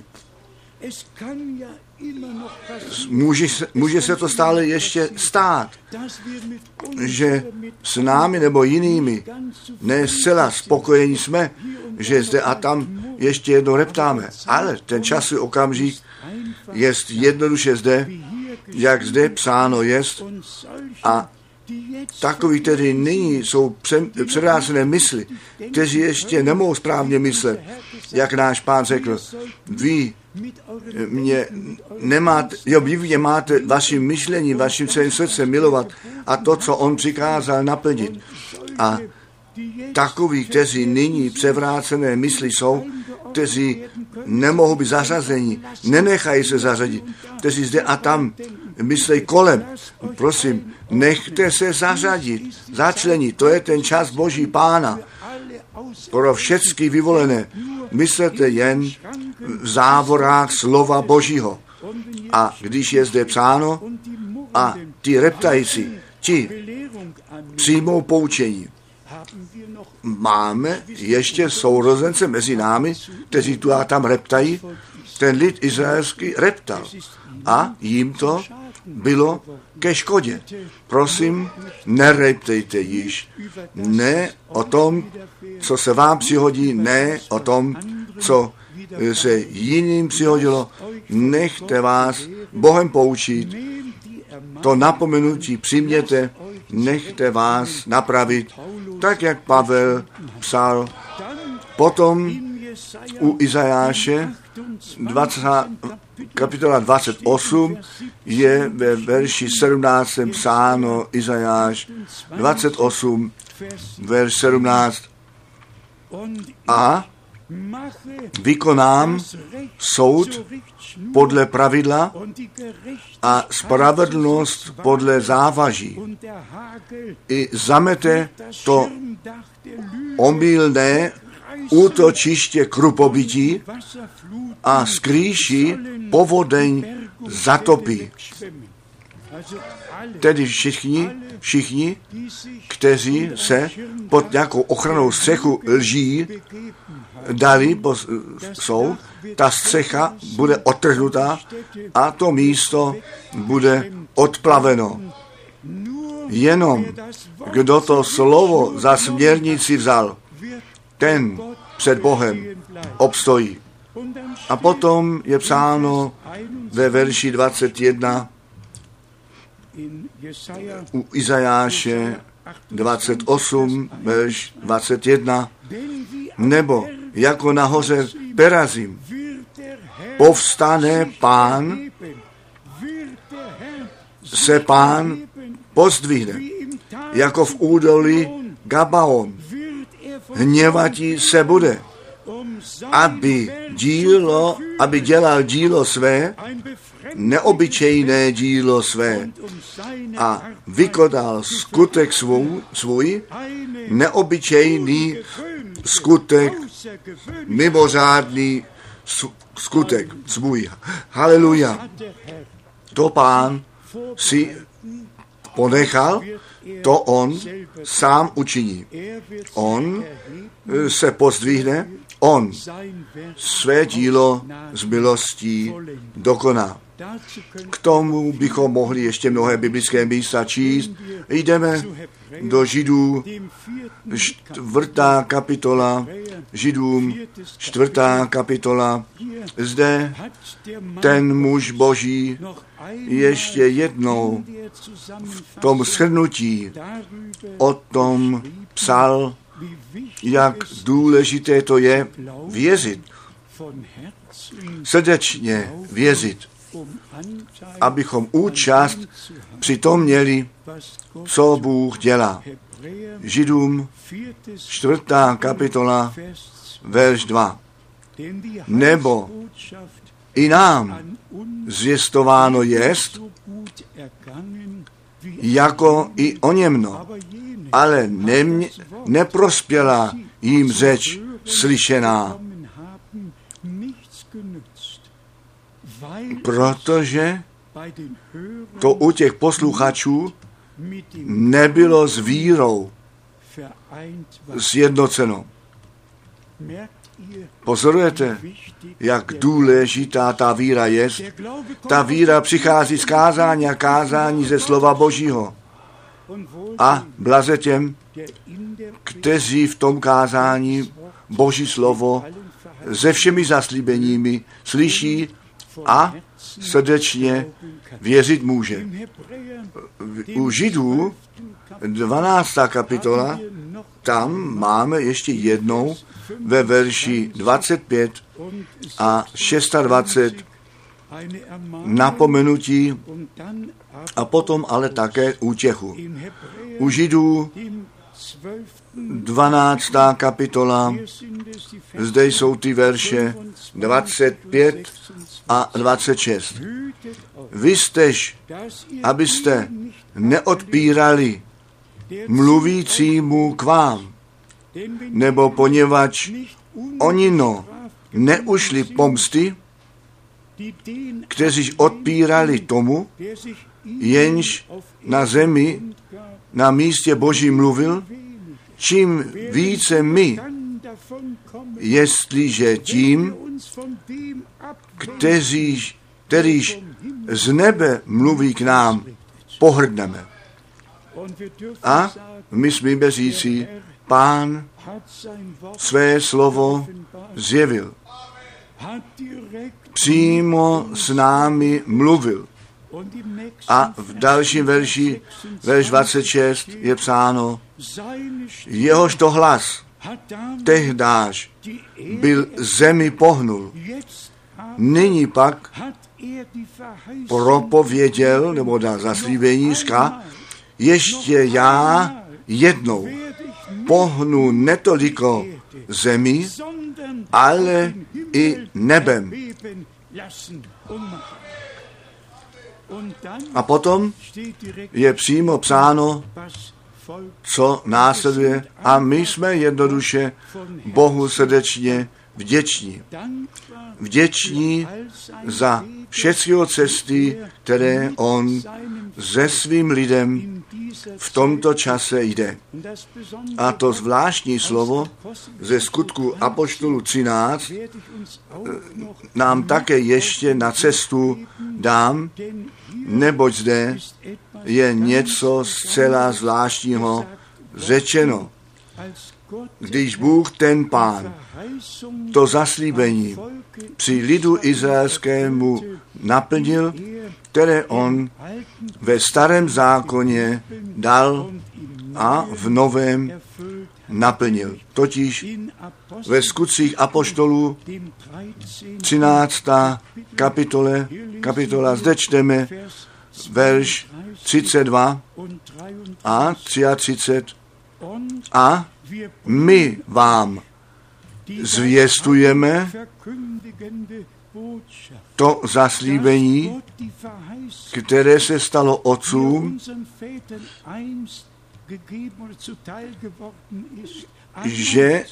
Může se to stále ještě stát, že s námi nebo jinými ne zcela spokojení jsme, že zde a tam ještě jednou reptáme, ale ten časový okamžik jest jednoduše zde, jak zde psáno jest, a takový, kteří nyní jsou předrácené mysli, kteří ještě nemohou správně myslet, jak náš Pán řekl, vy mě máte vaším myšlením, vaším celým srdcem milovat a to, co on přikázal, naplnit. A takoví, kteří nyní převrácené mysli jsou, kteří nemohou být zařazeni, nenechají se zařadit, kteří zde a tam myslej kolem. Prosím, nechte se zařadit, začlenit, to je ten čas Boží Pána. Pro všechny vyvolené myslete jen v závorách slova Božího. A když je zde psáno a ty reptající, ti přijmou poučení. Máme ještě sourozence mezi námi, kteří tu a tam reptají. Ten lid izraelský reptal a jim to bylo ke škodě. Prosím, nereptejte již. Ne o tom, co se vám přihodí, ne o tom, co se jiným přihodilo. Nechte vás Bohem poučit. To napomenutí přijměte, nechte vás napravit, tak jak Pavel psal. Potom u Izajáše kapitola 28 je ve verši 17 psáno, Izajáš 28, verš 17. A vykonám soud podle pravidla a spravedlnost podle závaží. I zamete to omylné útočiště krupobytí a skrýší povodeň zatopí. Tedy všichni, kteří se pod nějakou ochranou střechu lží dary jsou, ta střecha bude odtrhnutá a to místo bude odplaveno. Jenom kdo to slovo za směrnici vzal, ten před Bohem obstojí. A potom je psáno ve verši 21 u Izajáše 28, verš 21, nebo jako nahoře Perazim povstane Pán, se Pán pozdvihne, jako v údolí Gabaon. Hněvatí se bude, aby dělal dílo své, neobyčejné dílo své a vykonal skutek svůj, neobyčejný skutek, mimořádný skutek svůj. Haleluja. To Pán si ponechal, to on sám učiní. On se pozdvihne, on své dílo z milostí dokoná. K tomu bychom mohli ještě mnohé biblické místa číst. Jdeme do Židů, 4. kapitola, Židům, 4. kapitola. Zde ten muž Boží ještě jednou v tom shrnutí o tom psal, jak důležité to je věřit, srdečně věřit, abychom účast při tom měli, co Bůh dělá. Židům 4. kapitola, verš 2. Nebo i nám zvěstováno jest, jako i o němno, ale neprospěla jim řeč slyšená, protože to u těch posluchačů nebylo s vírou sjednoceno. Pozorujete, jak důležitá ta víra je? Ta víra přichází z kázání a kázání ze slova Božího. A blaze těm, kteří v tom kázání Boží slovo se všemi zaslíbeními slyší a srdečně věřit může. U Židů 12. kapitola, tam máme ještě jednou ve verši 25 a 26 napomenutí a potom ale také útěchu. U Židů 12. kapitola, zde jsou ty verše 25 a 26. Vy jstež, abyste neodpírali mluvícímu k vám, nebo poněvadž onino neušli pomsty, kteří odpírali tomu, jenž na zemi na místě Boží mluvil, čím více my, jestliže tím, kterýž z nebe mluví k nám, pohrdneme. A my smíme říci, Pán své slovo zjevil. Přímo s námi mluvil. A v dalším verši, verš 26, je psáno, jehož to hlas tehdáž byl zemi pohnul. Nyní pak propověděl, nebo dal zaslíbení, říká, ještě já jednou pohnu netoliko zemi, ale i nebem. A potom je přímo psáno, co následuje, a my jsme jednoduše Bohu srdečně vděční. Vděční za všechny cesty, které on se svým lidem v tomto čase jde. A to zvláštní slovo ze Skutku apoštolů 13 nám také ještě na cestu dám, neboť zde je něco zcela zvláštního řečeno. Když Bůh ten Pán to zaslíbení při lidu izraelskému naplnil, které on ve starém zákoně dal a v novém naplnil. Totiž ve Skutcích apoštolů 13. kapitola, zde čteme verš 32 a 33. A my vám zvěstujeme to zaslíbení, které se stalo otcům, že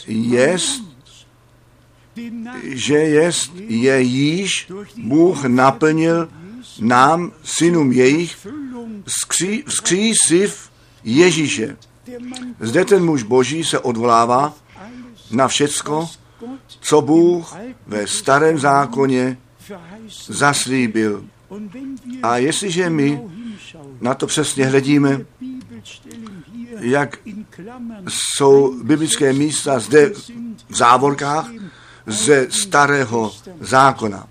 je již Bůh naplnil nám, synům jejich, vzkřísiv Ježíše. Zde ten muž Boží se odvolává na všecko, co Bůh ve starém zákoně zaslíbil. A jestliže my na to přesně hledíme, jak jsou biblické místa zde v závorkách ze starého zákona.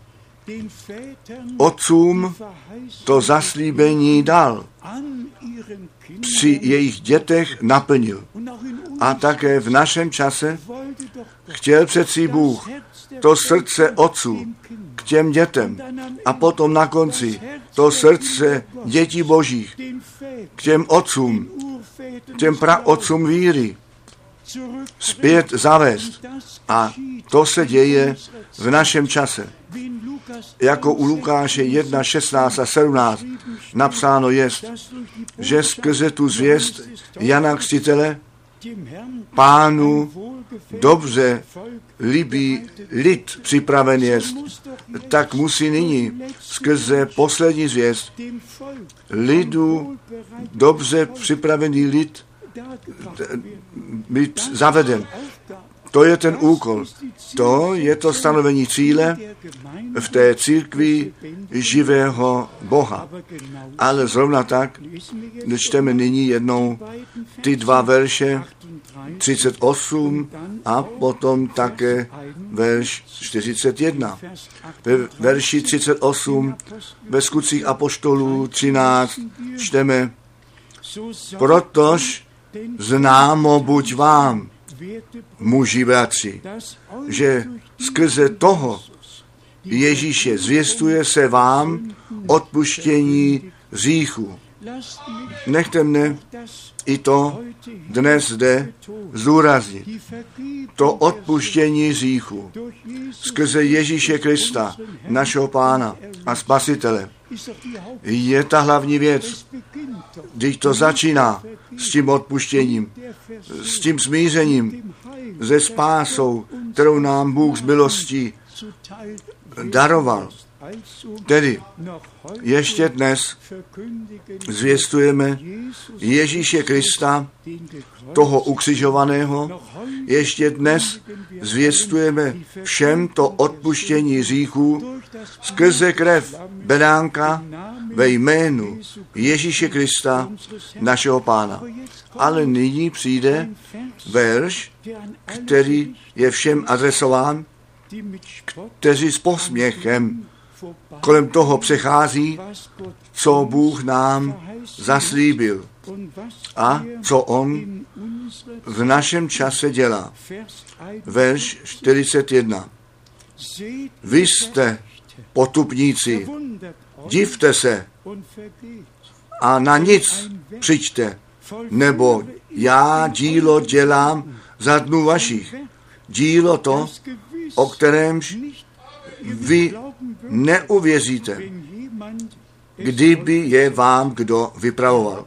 Otcům to zaslíbení dal, při jejich dětech naplnil. A také v našem čase chtěl přeci Bůh to srdce otců k těm dětem a potom na konci to srdce dětí božích k těm otcům, k těm praotcům víry zpět zavést. A to se děje v našem čase. Jako u Lukáše 1, 16 a 17 napsáno jest, že skrze tu zvěst Jana Křtitele Pánu dobře líbí lid připraven jest, tak musí nyní skrze poslední zvěst lidu dobře připravený lid být zaveden. To je ten úkol. To je to stanovení cíle v té církvi živého Boha. Ale zrovna tak čteme nyní jednou ty dva verše 38 a potom také verš 41. Ve verši 38 ve Skutcích apoštolů 13 čteme: Protož známo buď vám, muži bratři, že skrze toho Ježíše zvěstuje se vám odpuštění hříchu. Nechte mne i to dnes zde zdůraznit. To odpuštění hříchu skrze Ježíše Krista, našeho Pána a Spasitele, je ta hlavní věc. Když to začíná s tím odpuštěním, s tím smířením, se spásou, kterou nám Bůh z milostí daroval. Tedy ještě dnes zvěstujeme Ježíše Krista, toho ukřižovaného, ještě dnes zvěstujeme všem to odpuštění hříchů skrze krev beránka ve jménu Ježíše Krista, našeho Pána. Ale nyní přijde verš, který je všem adresován, kteří s posměchem kolem toho přechází, co Bůh nám zaslíbil a co on v našem čase dělá. Verš 41. Vy jste potupníci, divte se a na nic přijďte, nebo já dílo dělám za dnů vašich. Dílo to, o kterémž vy neuvěříte, kdyby je vám kdo vypravoval.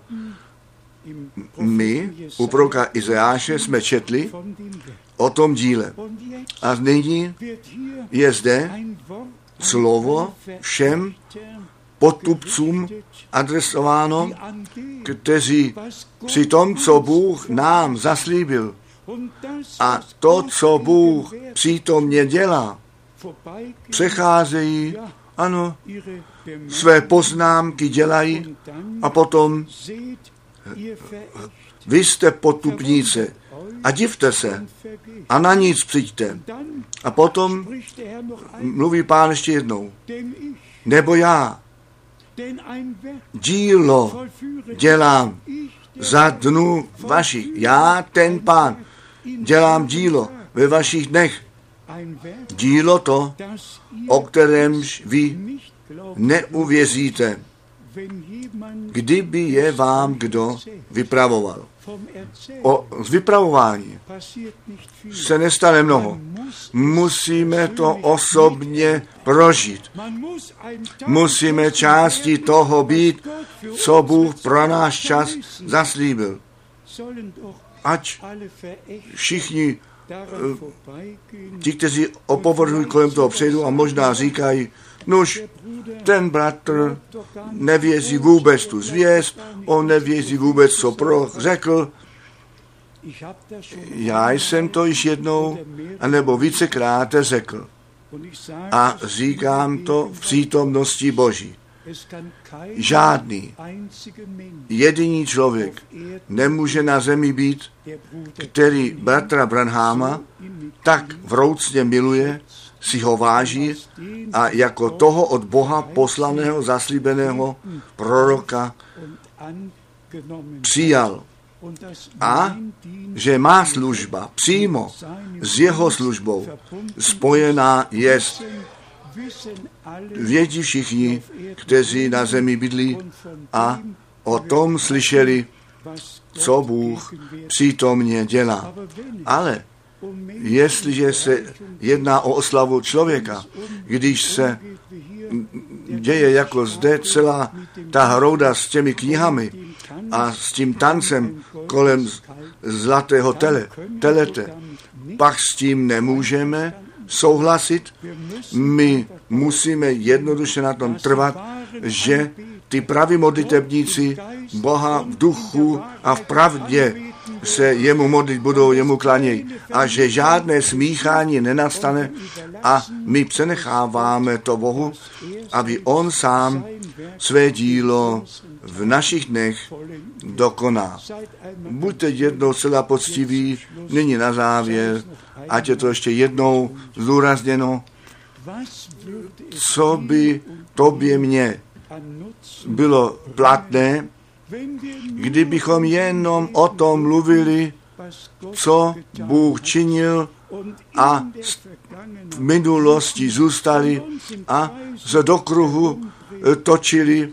My u proroka Izajáše jsme četli o tom díle. A nyní je zde slovo všem potupcům adresováno, kteří při tom, co Bůh nám zaslíbil, a to, co Bůh přítomně dělá, přecházejí, ano, své poznámky dělají a potom vy jste potupníci a divte se a na nic přijďte. A potom mluví Pán ještě jednou. Nebo já dílo dělám za dnu vašich. Já, ten Pán, dělám dílo ve vašich dnech. Dílo to, o kterémž vy neuvěříte, kdyby je vám kdo vypravoval. Z vypravování se nestane mnoho. Musíme to osobně prožít. Musíme částí toho být, co Bůh pro náš čas zaslíbil. Ať všichni ti, kteří opovrhují kolem toho přejdu a možná říkají, nuž, ten bratr nevěří vůbec tu zvěst, on nevěří vůbec, co řekl. Já jsem to již jednou, anebo vícekrát řekl. A říkám to v přítomnosti Boží. Žádný jediný člověk nemůže na zemi být, který bratra Branhama tak vroucně miluje, si ho váží a jako toho od Boha poslaného, zaslíbeného proroka přijal. A že má služba přímo s jeho službou spojená jest. Vědí všichni, kteří na zemi bydlí a o tom slyšeli, co Bůh přítomně dělá. Ale jestliže se jedná o oslavu člověka, když se děje jako zde celá ta hrouda s těmi knihami a s tím tancem kolem zlatého telete, pak s tím nemůžeme souhlasit. My musíme jednoduše na tom trvat, že ty praví modlitebníci Boha v duchu a v pravdě se jemu modlit budou, jemu klanějí a že žádné smíchání nenastane a my přenecháváme to Bohu, aby on sám své dílo v našich dnech dokoná. Buďte jednou celá poctiví, nyní na závěr, ať je to ještě jednou zdůrazněno, co by tobě mně bylo platné, kdybychom jenom o tom mluvili, co Bůh činil a v minulosti zůstali a se do kruhu točili,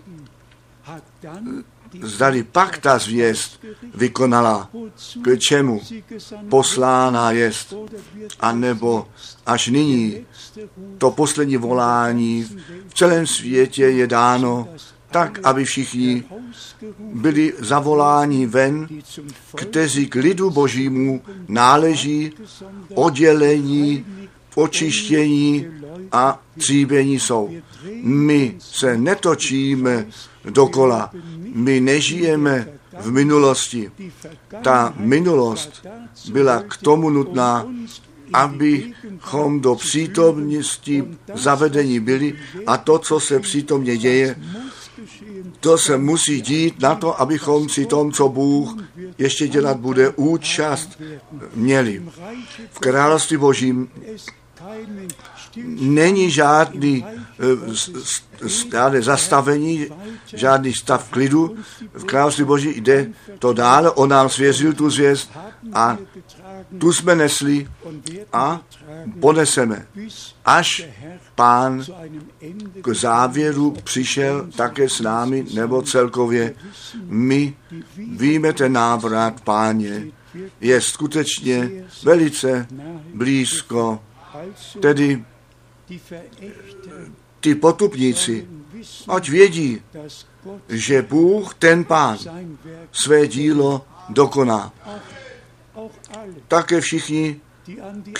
zdali pak ta zvěst vykonala, k čemu poslána jest, anebo až nyní to poslední volání v celém světě je dáno tak, aby všichni byli zavoláni ven, kteří k lidu Božímu náleží, oddělení, očištění a tříbení jsou. My se netočíme dokola, my nežijeme v minulosti. Ta minulost byla k tomu nutná, abychom do přítomnosti zavedení byli a to, co se přítomně děje, to se musí dít na to, abychom si tom, co Bůh ještě dělat bude, účast měli. V království Božím není žádný zastavení, žádný stav klidu. V království Boží jde to dále, on nám svěřil tu zvěst a tu jsme nesli a poneseme, až Pán k závěru přišel také s námi, nebo celkově my víme, ten návrat Páně je skutečně velice blízko. Tedy ty potupníci, ať vědí, že Bůh, ten Pán, své dílo dokoná. Také všichni,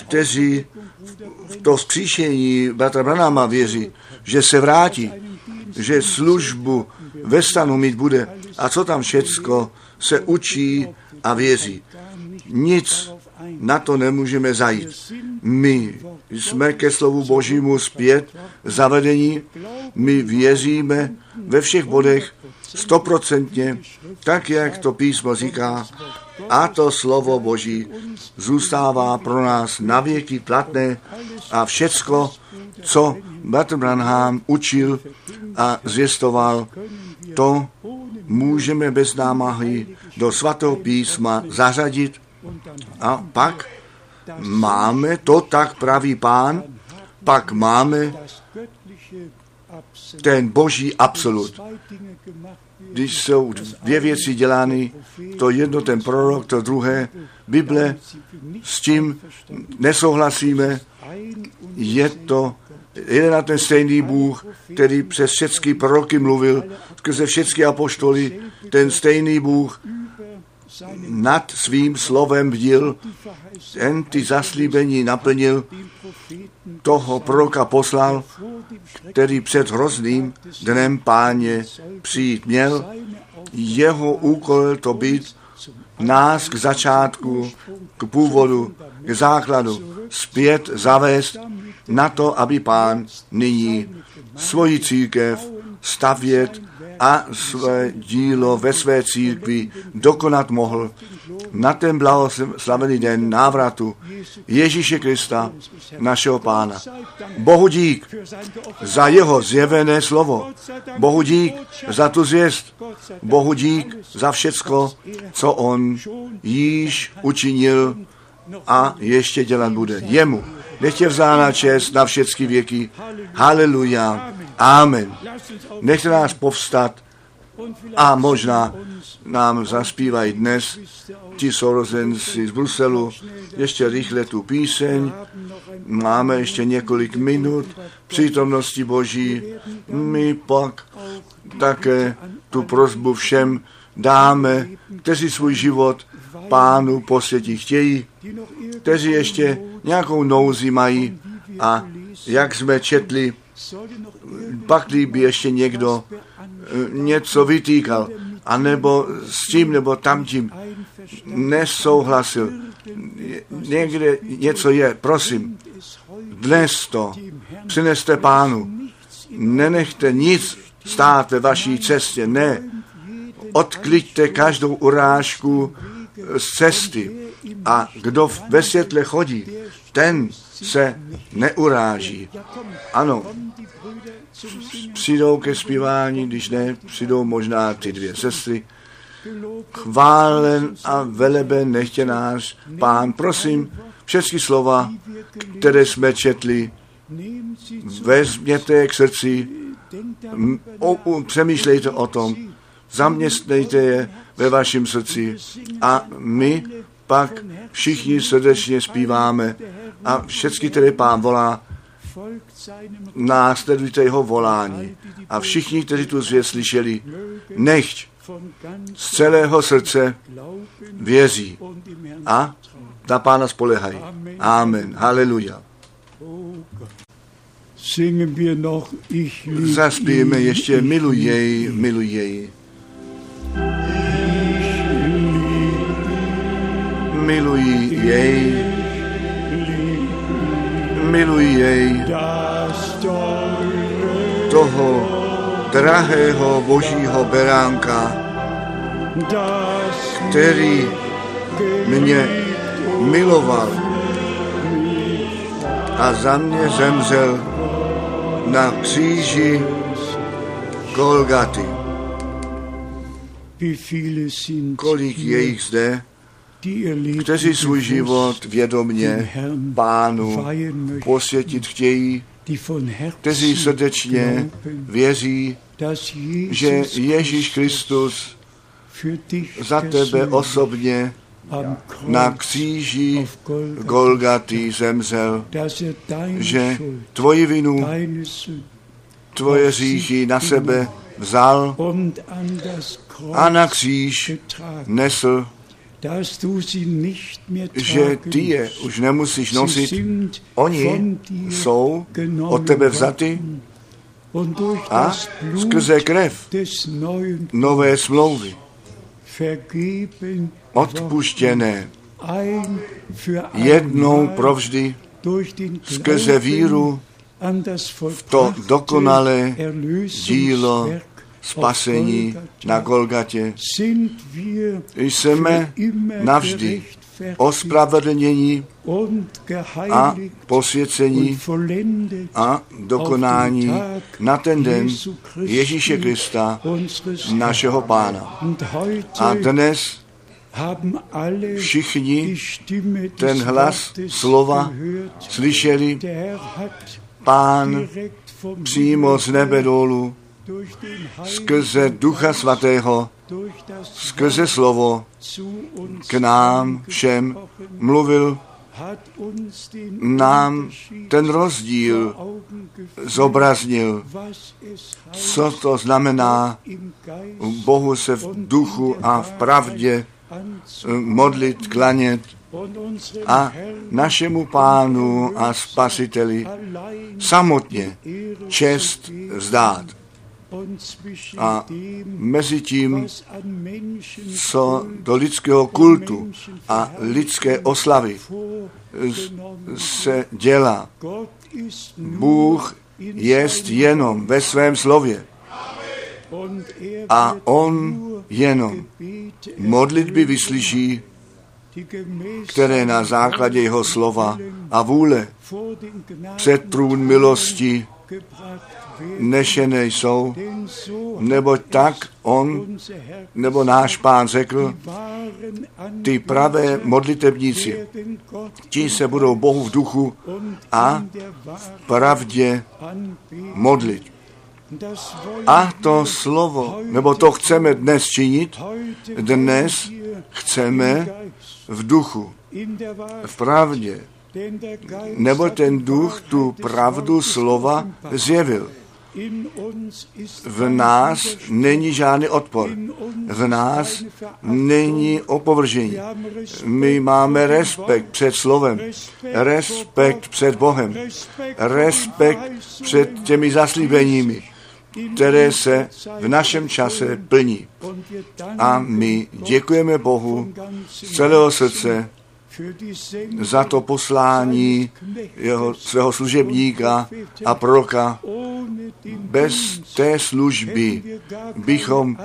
kteří v to vzkříšení bratra Branhama věří, že se vrátí že službu ve stanu mít bude a co tam všecko se učí a věří. Nic na to nemůžeme zajít. My jsme ke slovu Božímu zpět zavedení, my věříme ve všech bodech 100%, tak jak to písmo říká, a to slovo Boží zůstává pro nás navěky platné a všecko, co bratr Branham učil a zvěstoval, to můžeme bez námahy do svatého písma zařadit a pak máme, to tak praví Pán, pak máme ten boží absolut. Když jsou dvě věci dělány, to jedno ten prorok, to druhé Bible, s tím nesouhlasíme, je to jeden a ten stejný Bůh, který přes všechny proroky mluvil, skrze všechny apoštoly, ten stejný Bůh nad svým slovem bdil, ten ty zaslíbení naplnil, toho proroka poslal, který před hrozným dnem Páně přijít měl. Jeho úkol to být nás k začátku, k původu, k základu zpět zavést na to, aby Pán nyní svoji církev stavět a své dílo ve své církvi dokonat mohl na ten blahoslavený den návratu Ježíše Krista, našeho Pána. Bohu dík za jeho zjevené slovo. Bohu dík za tu zvěst. Bohu dík za všecko, co on již učinil a ještě dělat bude. Jemu nechtě vzána čest na všechny věky. Haleluja. Amen. Nechte nás povstat a možná nám zaspívají dnes ti sourozenci z Bruselu ještě rychle tu píseň. Máme ještě několik minut přítomnosti Boží. My pak také tu prosbu všem dáme, kteří svůj život Pánu posvětit chtějí, kteří ještě nějakou nouzi mají a jak jsme četli, pakli by ještě někdo něco vytýkal, anebo s tím nebo tamtím nesouhlasil. Někde něco je, prosím, dnes to přineste Pánu. Nenechte nic stát ve vaší cestě, ne. Odkliďte každou urážku z cesty a kdo ve světle chodí, ten se neuráží. Ano, přijdou ke zpívání, když ne, přijdou možná ty dvě sestry. Chválen a veleben nechtě náš Pán, prosím, všechny slova, které jsme četli, vezměte je k srdci, přemýšlejte o tom, zaměstnejte je ve vašem srdci a my pak všichni srdečně zpíváme a všechny, které Pán volá, následujte jeho volání. A všichni, kteří tu zvěst slyšeli, nechť z celého srdce věří a na Pána spolehají. Amen. Haleluja. Zaspíme ještě miluj jej, miluj jej. Miluj jej, miluj jej, toho drahého božího beránka, který mě miloval a za mě zemřel na kříži Golgaty. Kolik je jich zde, kteří svůj život vědomně Pánu posvětit chtějí, kteří srdečně věří, že Ježíš Kristus za tebe osobně na kříži Golgaty zemřel, že tvoji vinu, tvoje hříchy na sebe vzal a na kříž nesl, že ty je už nemusíš nosit, oni jsou od tebe vzaty a skrze krev nové smlouvy odpuštěné jednou provždy skrze víru v to dokonalé dílo spasení na Golgatě. Jsme navždy ospravedlnění a posvěcení a dokonání na ten den Ježíše Krista, našeho Pána. A dnes všichni ten hlas slova slyšeli. Pán přímo z nebe dolů skrze Ducha Svatého, skrze slovo k nám všem mluvil, nám ten rozdíl zobraznil, co to znamená Bohu se v duchu a v pravdě modlit, klanět a našemu Pánu a Spasiteli samotně čest vzdát. A mezi tím, co do lidského kultu a lidské oslavy se dělá, Bůh jest jenom ve svém slově. A on jenom modlitby vyslyší, které na základě jeho slova a vůle před trůn milosti nešené jsou, neboť tak on, nebo náš Pán řekl, ty pravé modlitebníci, ti se budou Bohu v duchu a v pravdě modlit. A to slovo, nebo to chceme dnes činit, dnes chceme v duchu, v pravdě, nebo ten duch tu pravdu slova zjevil. V nás není žádný odpor. V nás není opovržení. My máme respekt před slovem, respekt před Bohem, respekt před těmi zaslíbeními, které se v našem čase plní. A my děkujeme Bohu z celého srdce za to poslání svého služebníka a proroka. Bez té služby bychom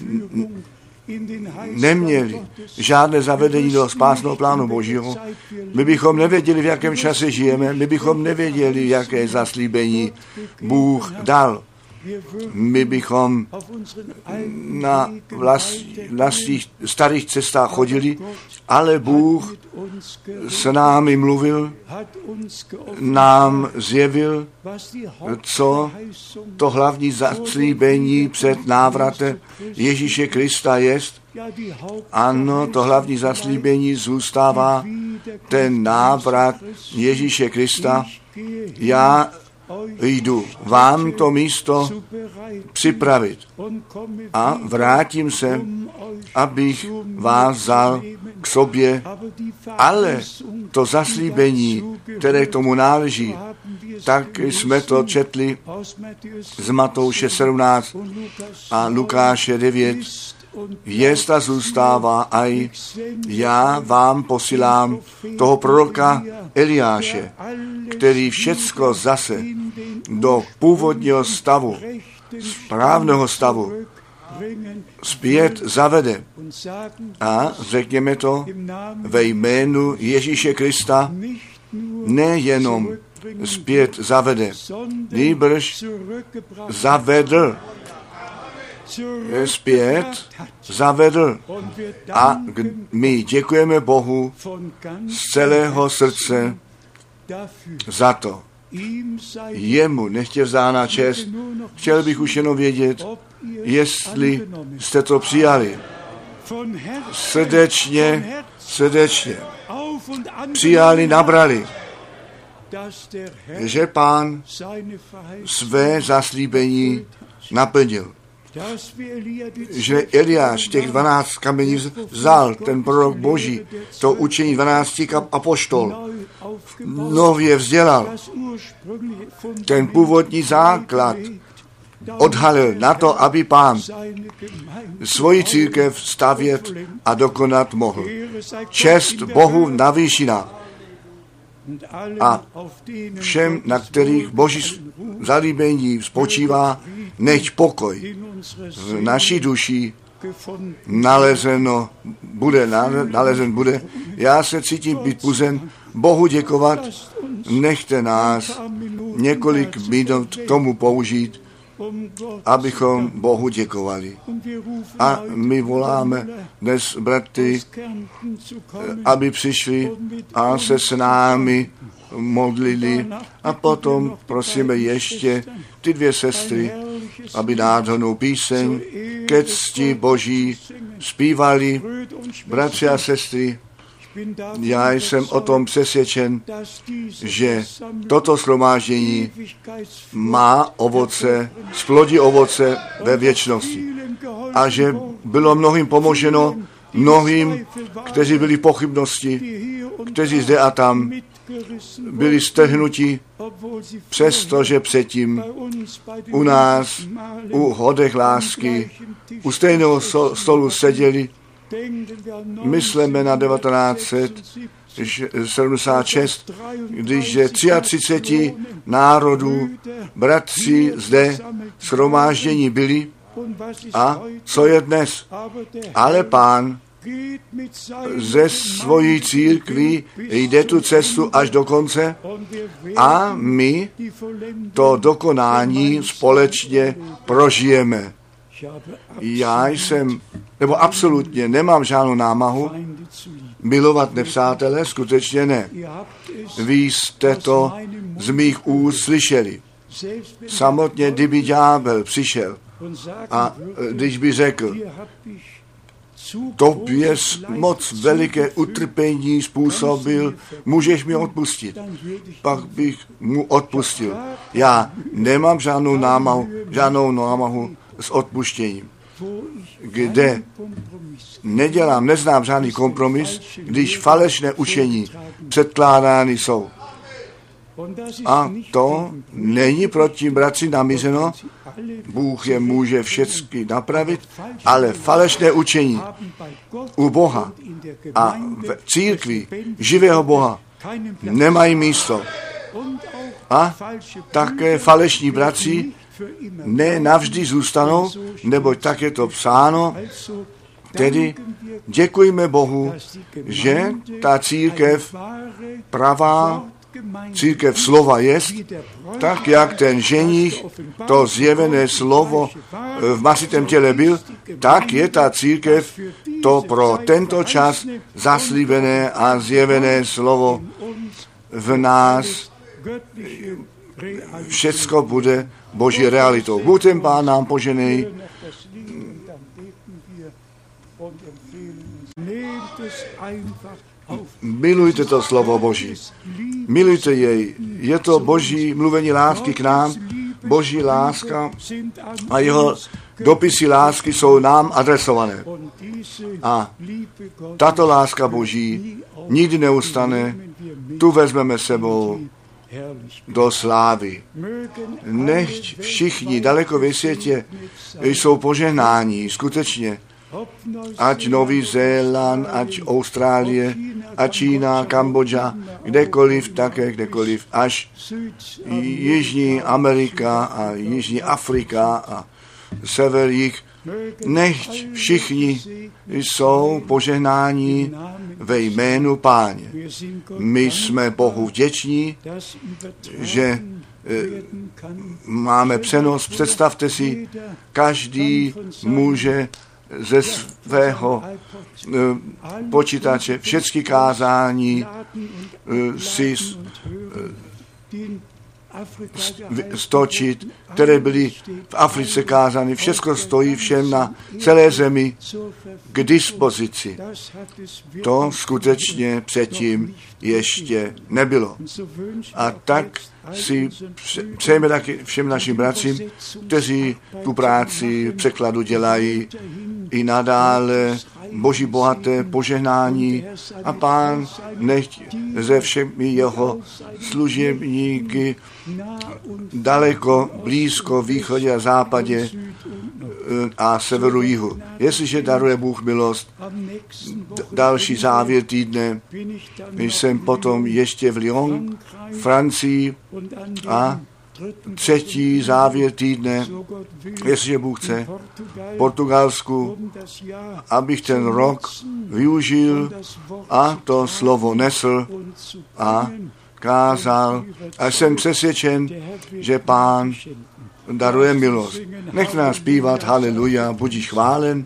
neměli žádné zavedení do spásného plánu Božího. My bychom nevěděli, v jakém čase žijeme, my bychom nevěděli, jaké zaslíbení Bůh dal. My bychom na vlastních starých cestách chodili, ale Bůh s námi mluvil, nám zjevil, co to hlavní zaslíbení před návratem Ježíše Krista jest. Ano, to hlavní zaslíbení zůstává ten návrat Ježíše Krista. Já jdu vám to místo připravit a vrátím se, abych vás vzal k sobě, ale to zaslíbení, které k tomu náleží, tak jsme to četli z Matouše 17 a Lukáše 9, jest a zůstává aj já vám posílám toho proroka Eliáše, který všecko zase do původního stavu, správného stavu, zpět zavede. A řekněme to ve jménu Ježíše Krista, nejenom zpět zavede, nýbrž zavedl, zpět zavedl. A my děkujeme Bohu z celého srdce za to. Jemu nechtě vzána čest. Chtěl bych už jenom vědět, jestli jste to přijali. Srdečně přijali, nabrali, že Pán své zaslíbení naplnil. Že Eliáš těch 12 kamení vzal, ten prorok Boží, to učení 12 apoštol, nově vzdělal. Ten původní základ odhalil na to, aby Pán svoji církev stavět a dokonat mohl. Čest Bohu na výšinách a všem, na kterých Boží zalíbení spočívá, nechť pokoj v naší duši nalezen bude. Já se cítím být puzen Bohu děkovat. Nechte nás několik minut k tomu použít, abychom Bohu děkovali. A my voláme dnes bratry, aby přišli a se s námi modlili. A potom prosíme ještě ty dvě sestry, aby nádhernou píseň ke cti Boží zpívali. Bratři a sestry, já jsem o tom přesvědčen, že toto shromáždění má ovoce, splodí ovoce ve věčnosti. A že bylo mnohým pomoženo, mnohým, kteří byli v pochybnosti, kteří zde a tam byli strhnuti, přestože předtím u nás, u hodech lásky, u stejného stolu seděli. Myslíme na 1976, když je 33 národů bratři zde shromáždění byli. A co je dnes? Ale Pán ze svojí církví jde tu cestu až do konce a my to dokonání společně prožijeme. Já jsem, nebo absolutně nemám žádnou námahu milovat nepřátele, skutečně ne. Vy jste to z mých úst slyšeli. Samotně, kdyby ďábel přišel a když by řekl, tobě moc veliké utrpení způsobil, můžeš mi odpustit. Pak bych mu odpustil. Já nemám žádnou námahu s odpuštěním. Kde neznám žádný kompromis, když falešné učení předkládány jsou. A to není proti bratři namířeno, Bůh je může všechny napravit, ale falešné učení u Boha a v církvi živého Boha nemají místo. A také falešní bratři ne navždy zůstanou, neboť tak je to psáno. Tedy děkujme Bohu, že ta církev pravá, církev slova jest, tak jak ten ženich, to zjevené slovo v masitém těle byl, tak je ta církev to pro tento čas zaslíbené a zjevené slovo v nás. Všecko bude Boží realitou. Bůh ten Pán nám poženej. Milujte to slovo Boží. Milujte jej. Je to Boží mluvení lásky k nám. Boží láska a jeho dopisy lásky jsou nám adresované. A tato láska Boží nikdy neustane. Tu vezmeme sebou do slávy. Nechť všichni daleko ve světě jsou požehnáni, skutečně. Ať Nový Zéland, ať Austrálie, ať Čína, Kambodža, kdekoliv, také kdekoliv, až Jižní Amerika a Jižní Afrika a sever jich. Nechť všichni jsou požehnáni ve jménu Páně. My jsme Bohu vděční, že máme přenos. Představte si, každý může ze svého počítače všechny kázání si stočit, které byly v Africe kázány. Všechno stojí všem na celé zemi k dispozici. To skutečně předtím ještě nebylo. A tak si přejeme taky všem našim bratřím, kteří tu práci překladu dělají i nadále Boží bohaté požehnání a Pán nechť ze všemi jeho služebníky daleko, blízko, východě a západě a severu jihu. Jestliže daruje Bůh milost, další závěr týdne jsem potom ještě v Lyon, Francii a třetí závěr týdne, jestliže Bůh chce, v Portugalsku, abych ten rok využil a to slovo nesl a kázal. A jsem přesvědčen, že Pán daruje milost. Nechte nás zpívat haleluja, buď chválen.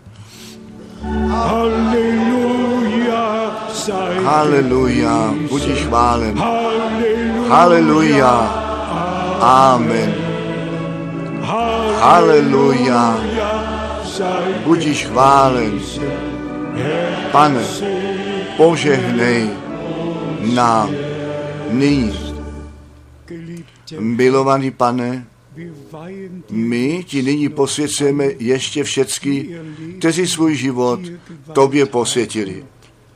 Haleluja, buď chválen. Haleluja. Amen. Haleluja. Budiš chválen. Pane, požehnej nám nyní. Milovaný Pane, my ti nyní posvěcujeme ještě všecky, kteří svůj život tobě posvětili.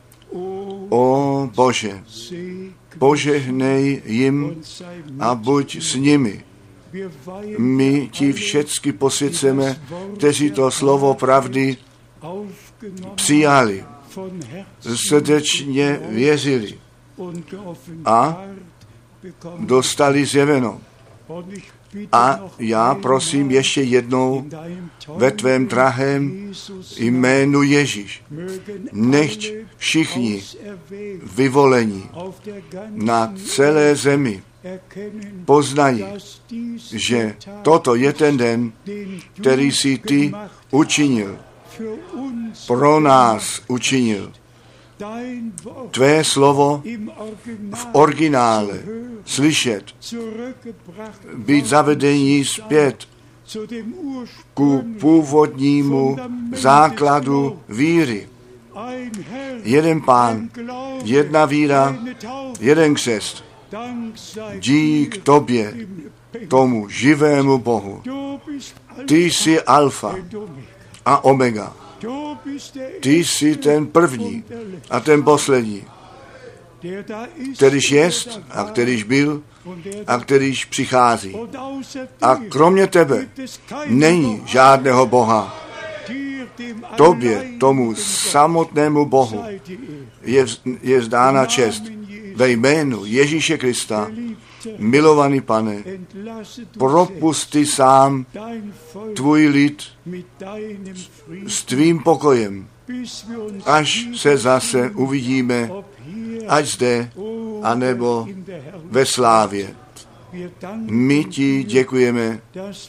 O Bože, požehnej jim a buď s nimi. My ti všecky posvěcujeme, kteří to slovo pravdy přijali, srdečně věřili a dostali zjeveno. A já prosím ještě jednou ve tvém drahém jménu Ježíš, nechť všichni vyvolení na celé zemi poznají, že toto je ten den, který jsi ty učinil, pro nás učinil. Tvé slovo v originále slyšet, být zavedení zpět ku původnímu základu víry. Jeden Pán, jedna víra, jeden křest. Dík tobě, tomu živému Bohu. Ty jsi alfa a omega. Ty jsi ten první a ten poslední, kterýž jest a kterýž byl a kterýž přichází. A kromě tebe není žádného Boha. Tobě, tomu samotnému Bohu, je vzdána čest ve jménu Ježíše Krista. Milovaný Pane, propusti sám tvůj lid s tvým pokojem, až se zase uvidíme, ať zde, anebo ve slávě. My ti děkujeme,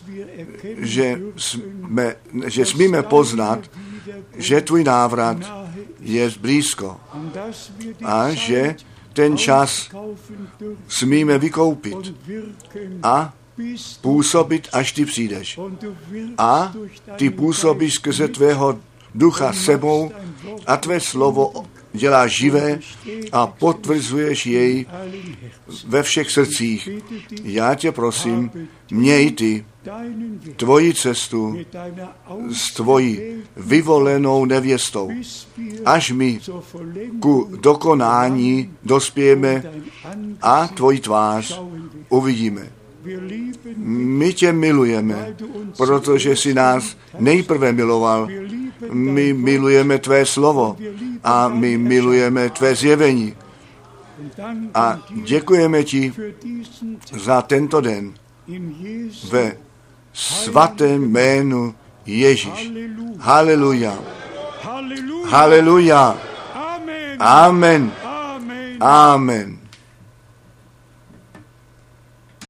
že smíme poznat, že tvůj návrat je blízko a že ten čas smíme vykoupit a působit, až ty přijdeš. A ty působíš skrze tvého ducha sebou a tvé slovo děláš živé a potvrzuješ jej ve všech srdcích. Já tě prosím, měj ty tvoji cestu s tvojí vyvolenou nevěstou, až my ku dokonání dospějeme a tvoji tvář uvidíme. My tě milujeme, protože jsi nás nejprve miloval. My milujeme tvé slovo a my milujeme tvé zjevení. A děkujeme ti za tento den ve svatém jménu Ježíš. Haleluja. Haleluja. Amen. Amen.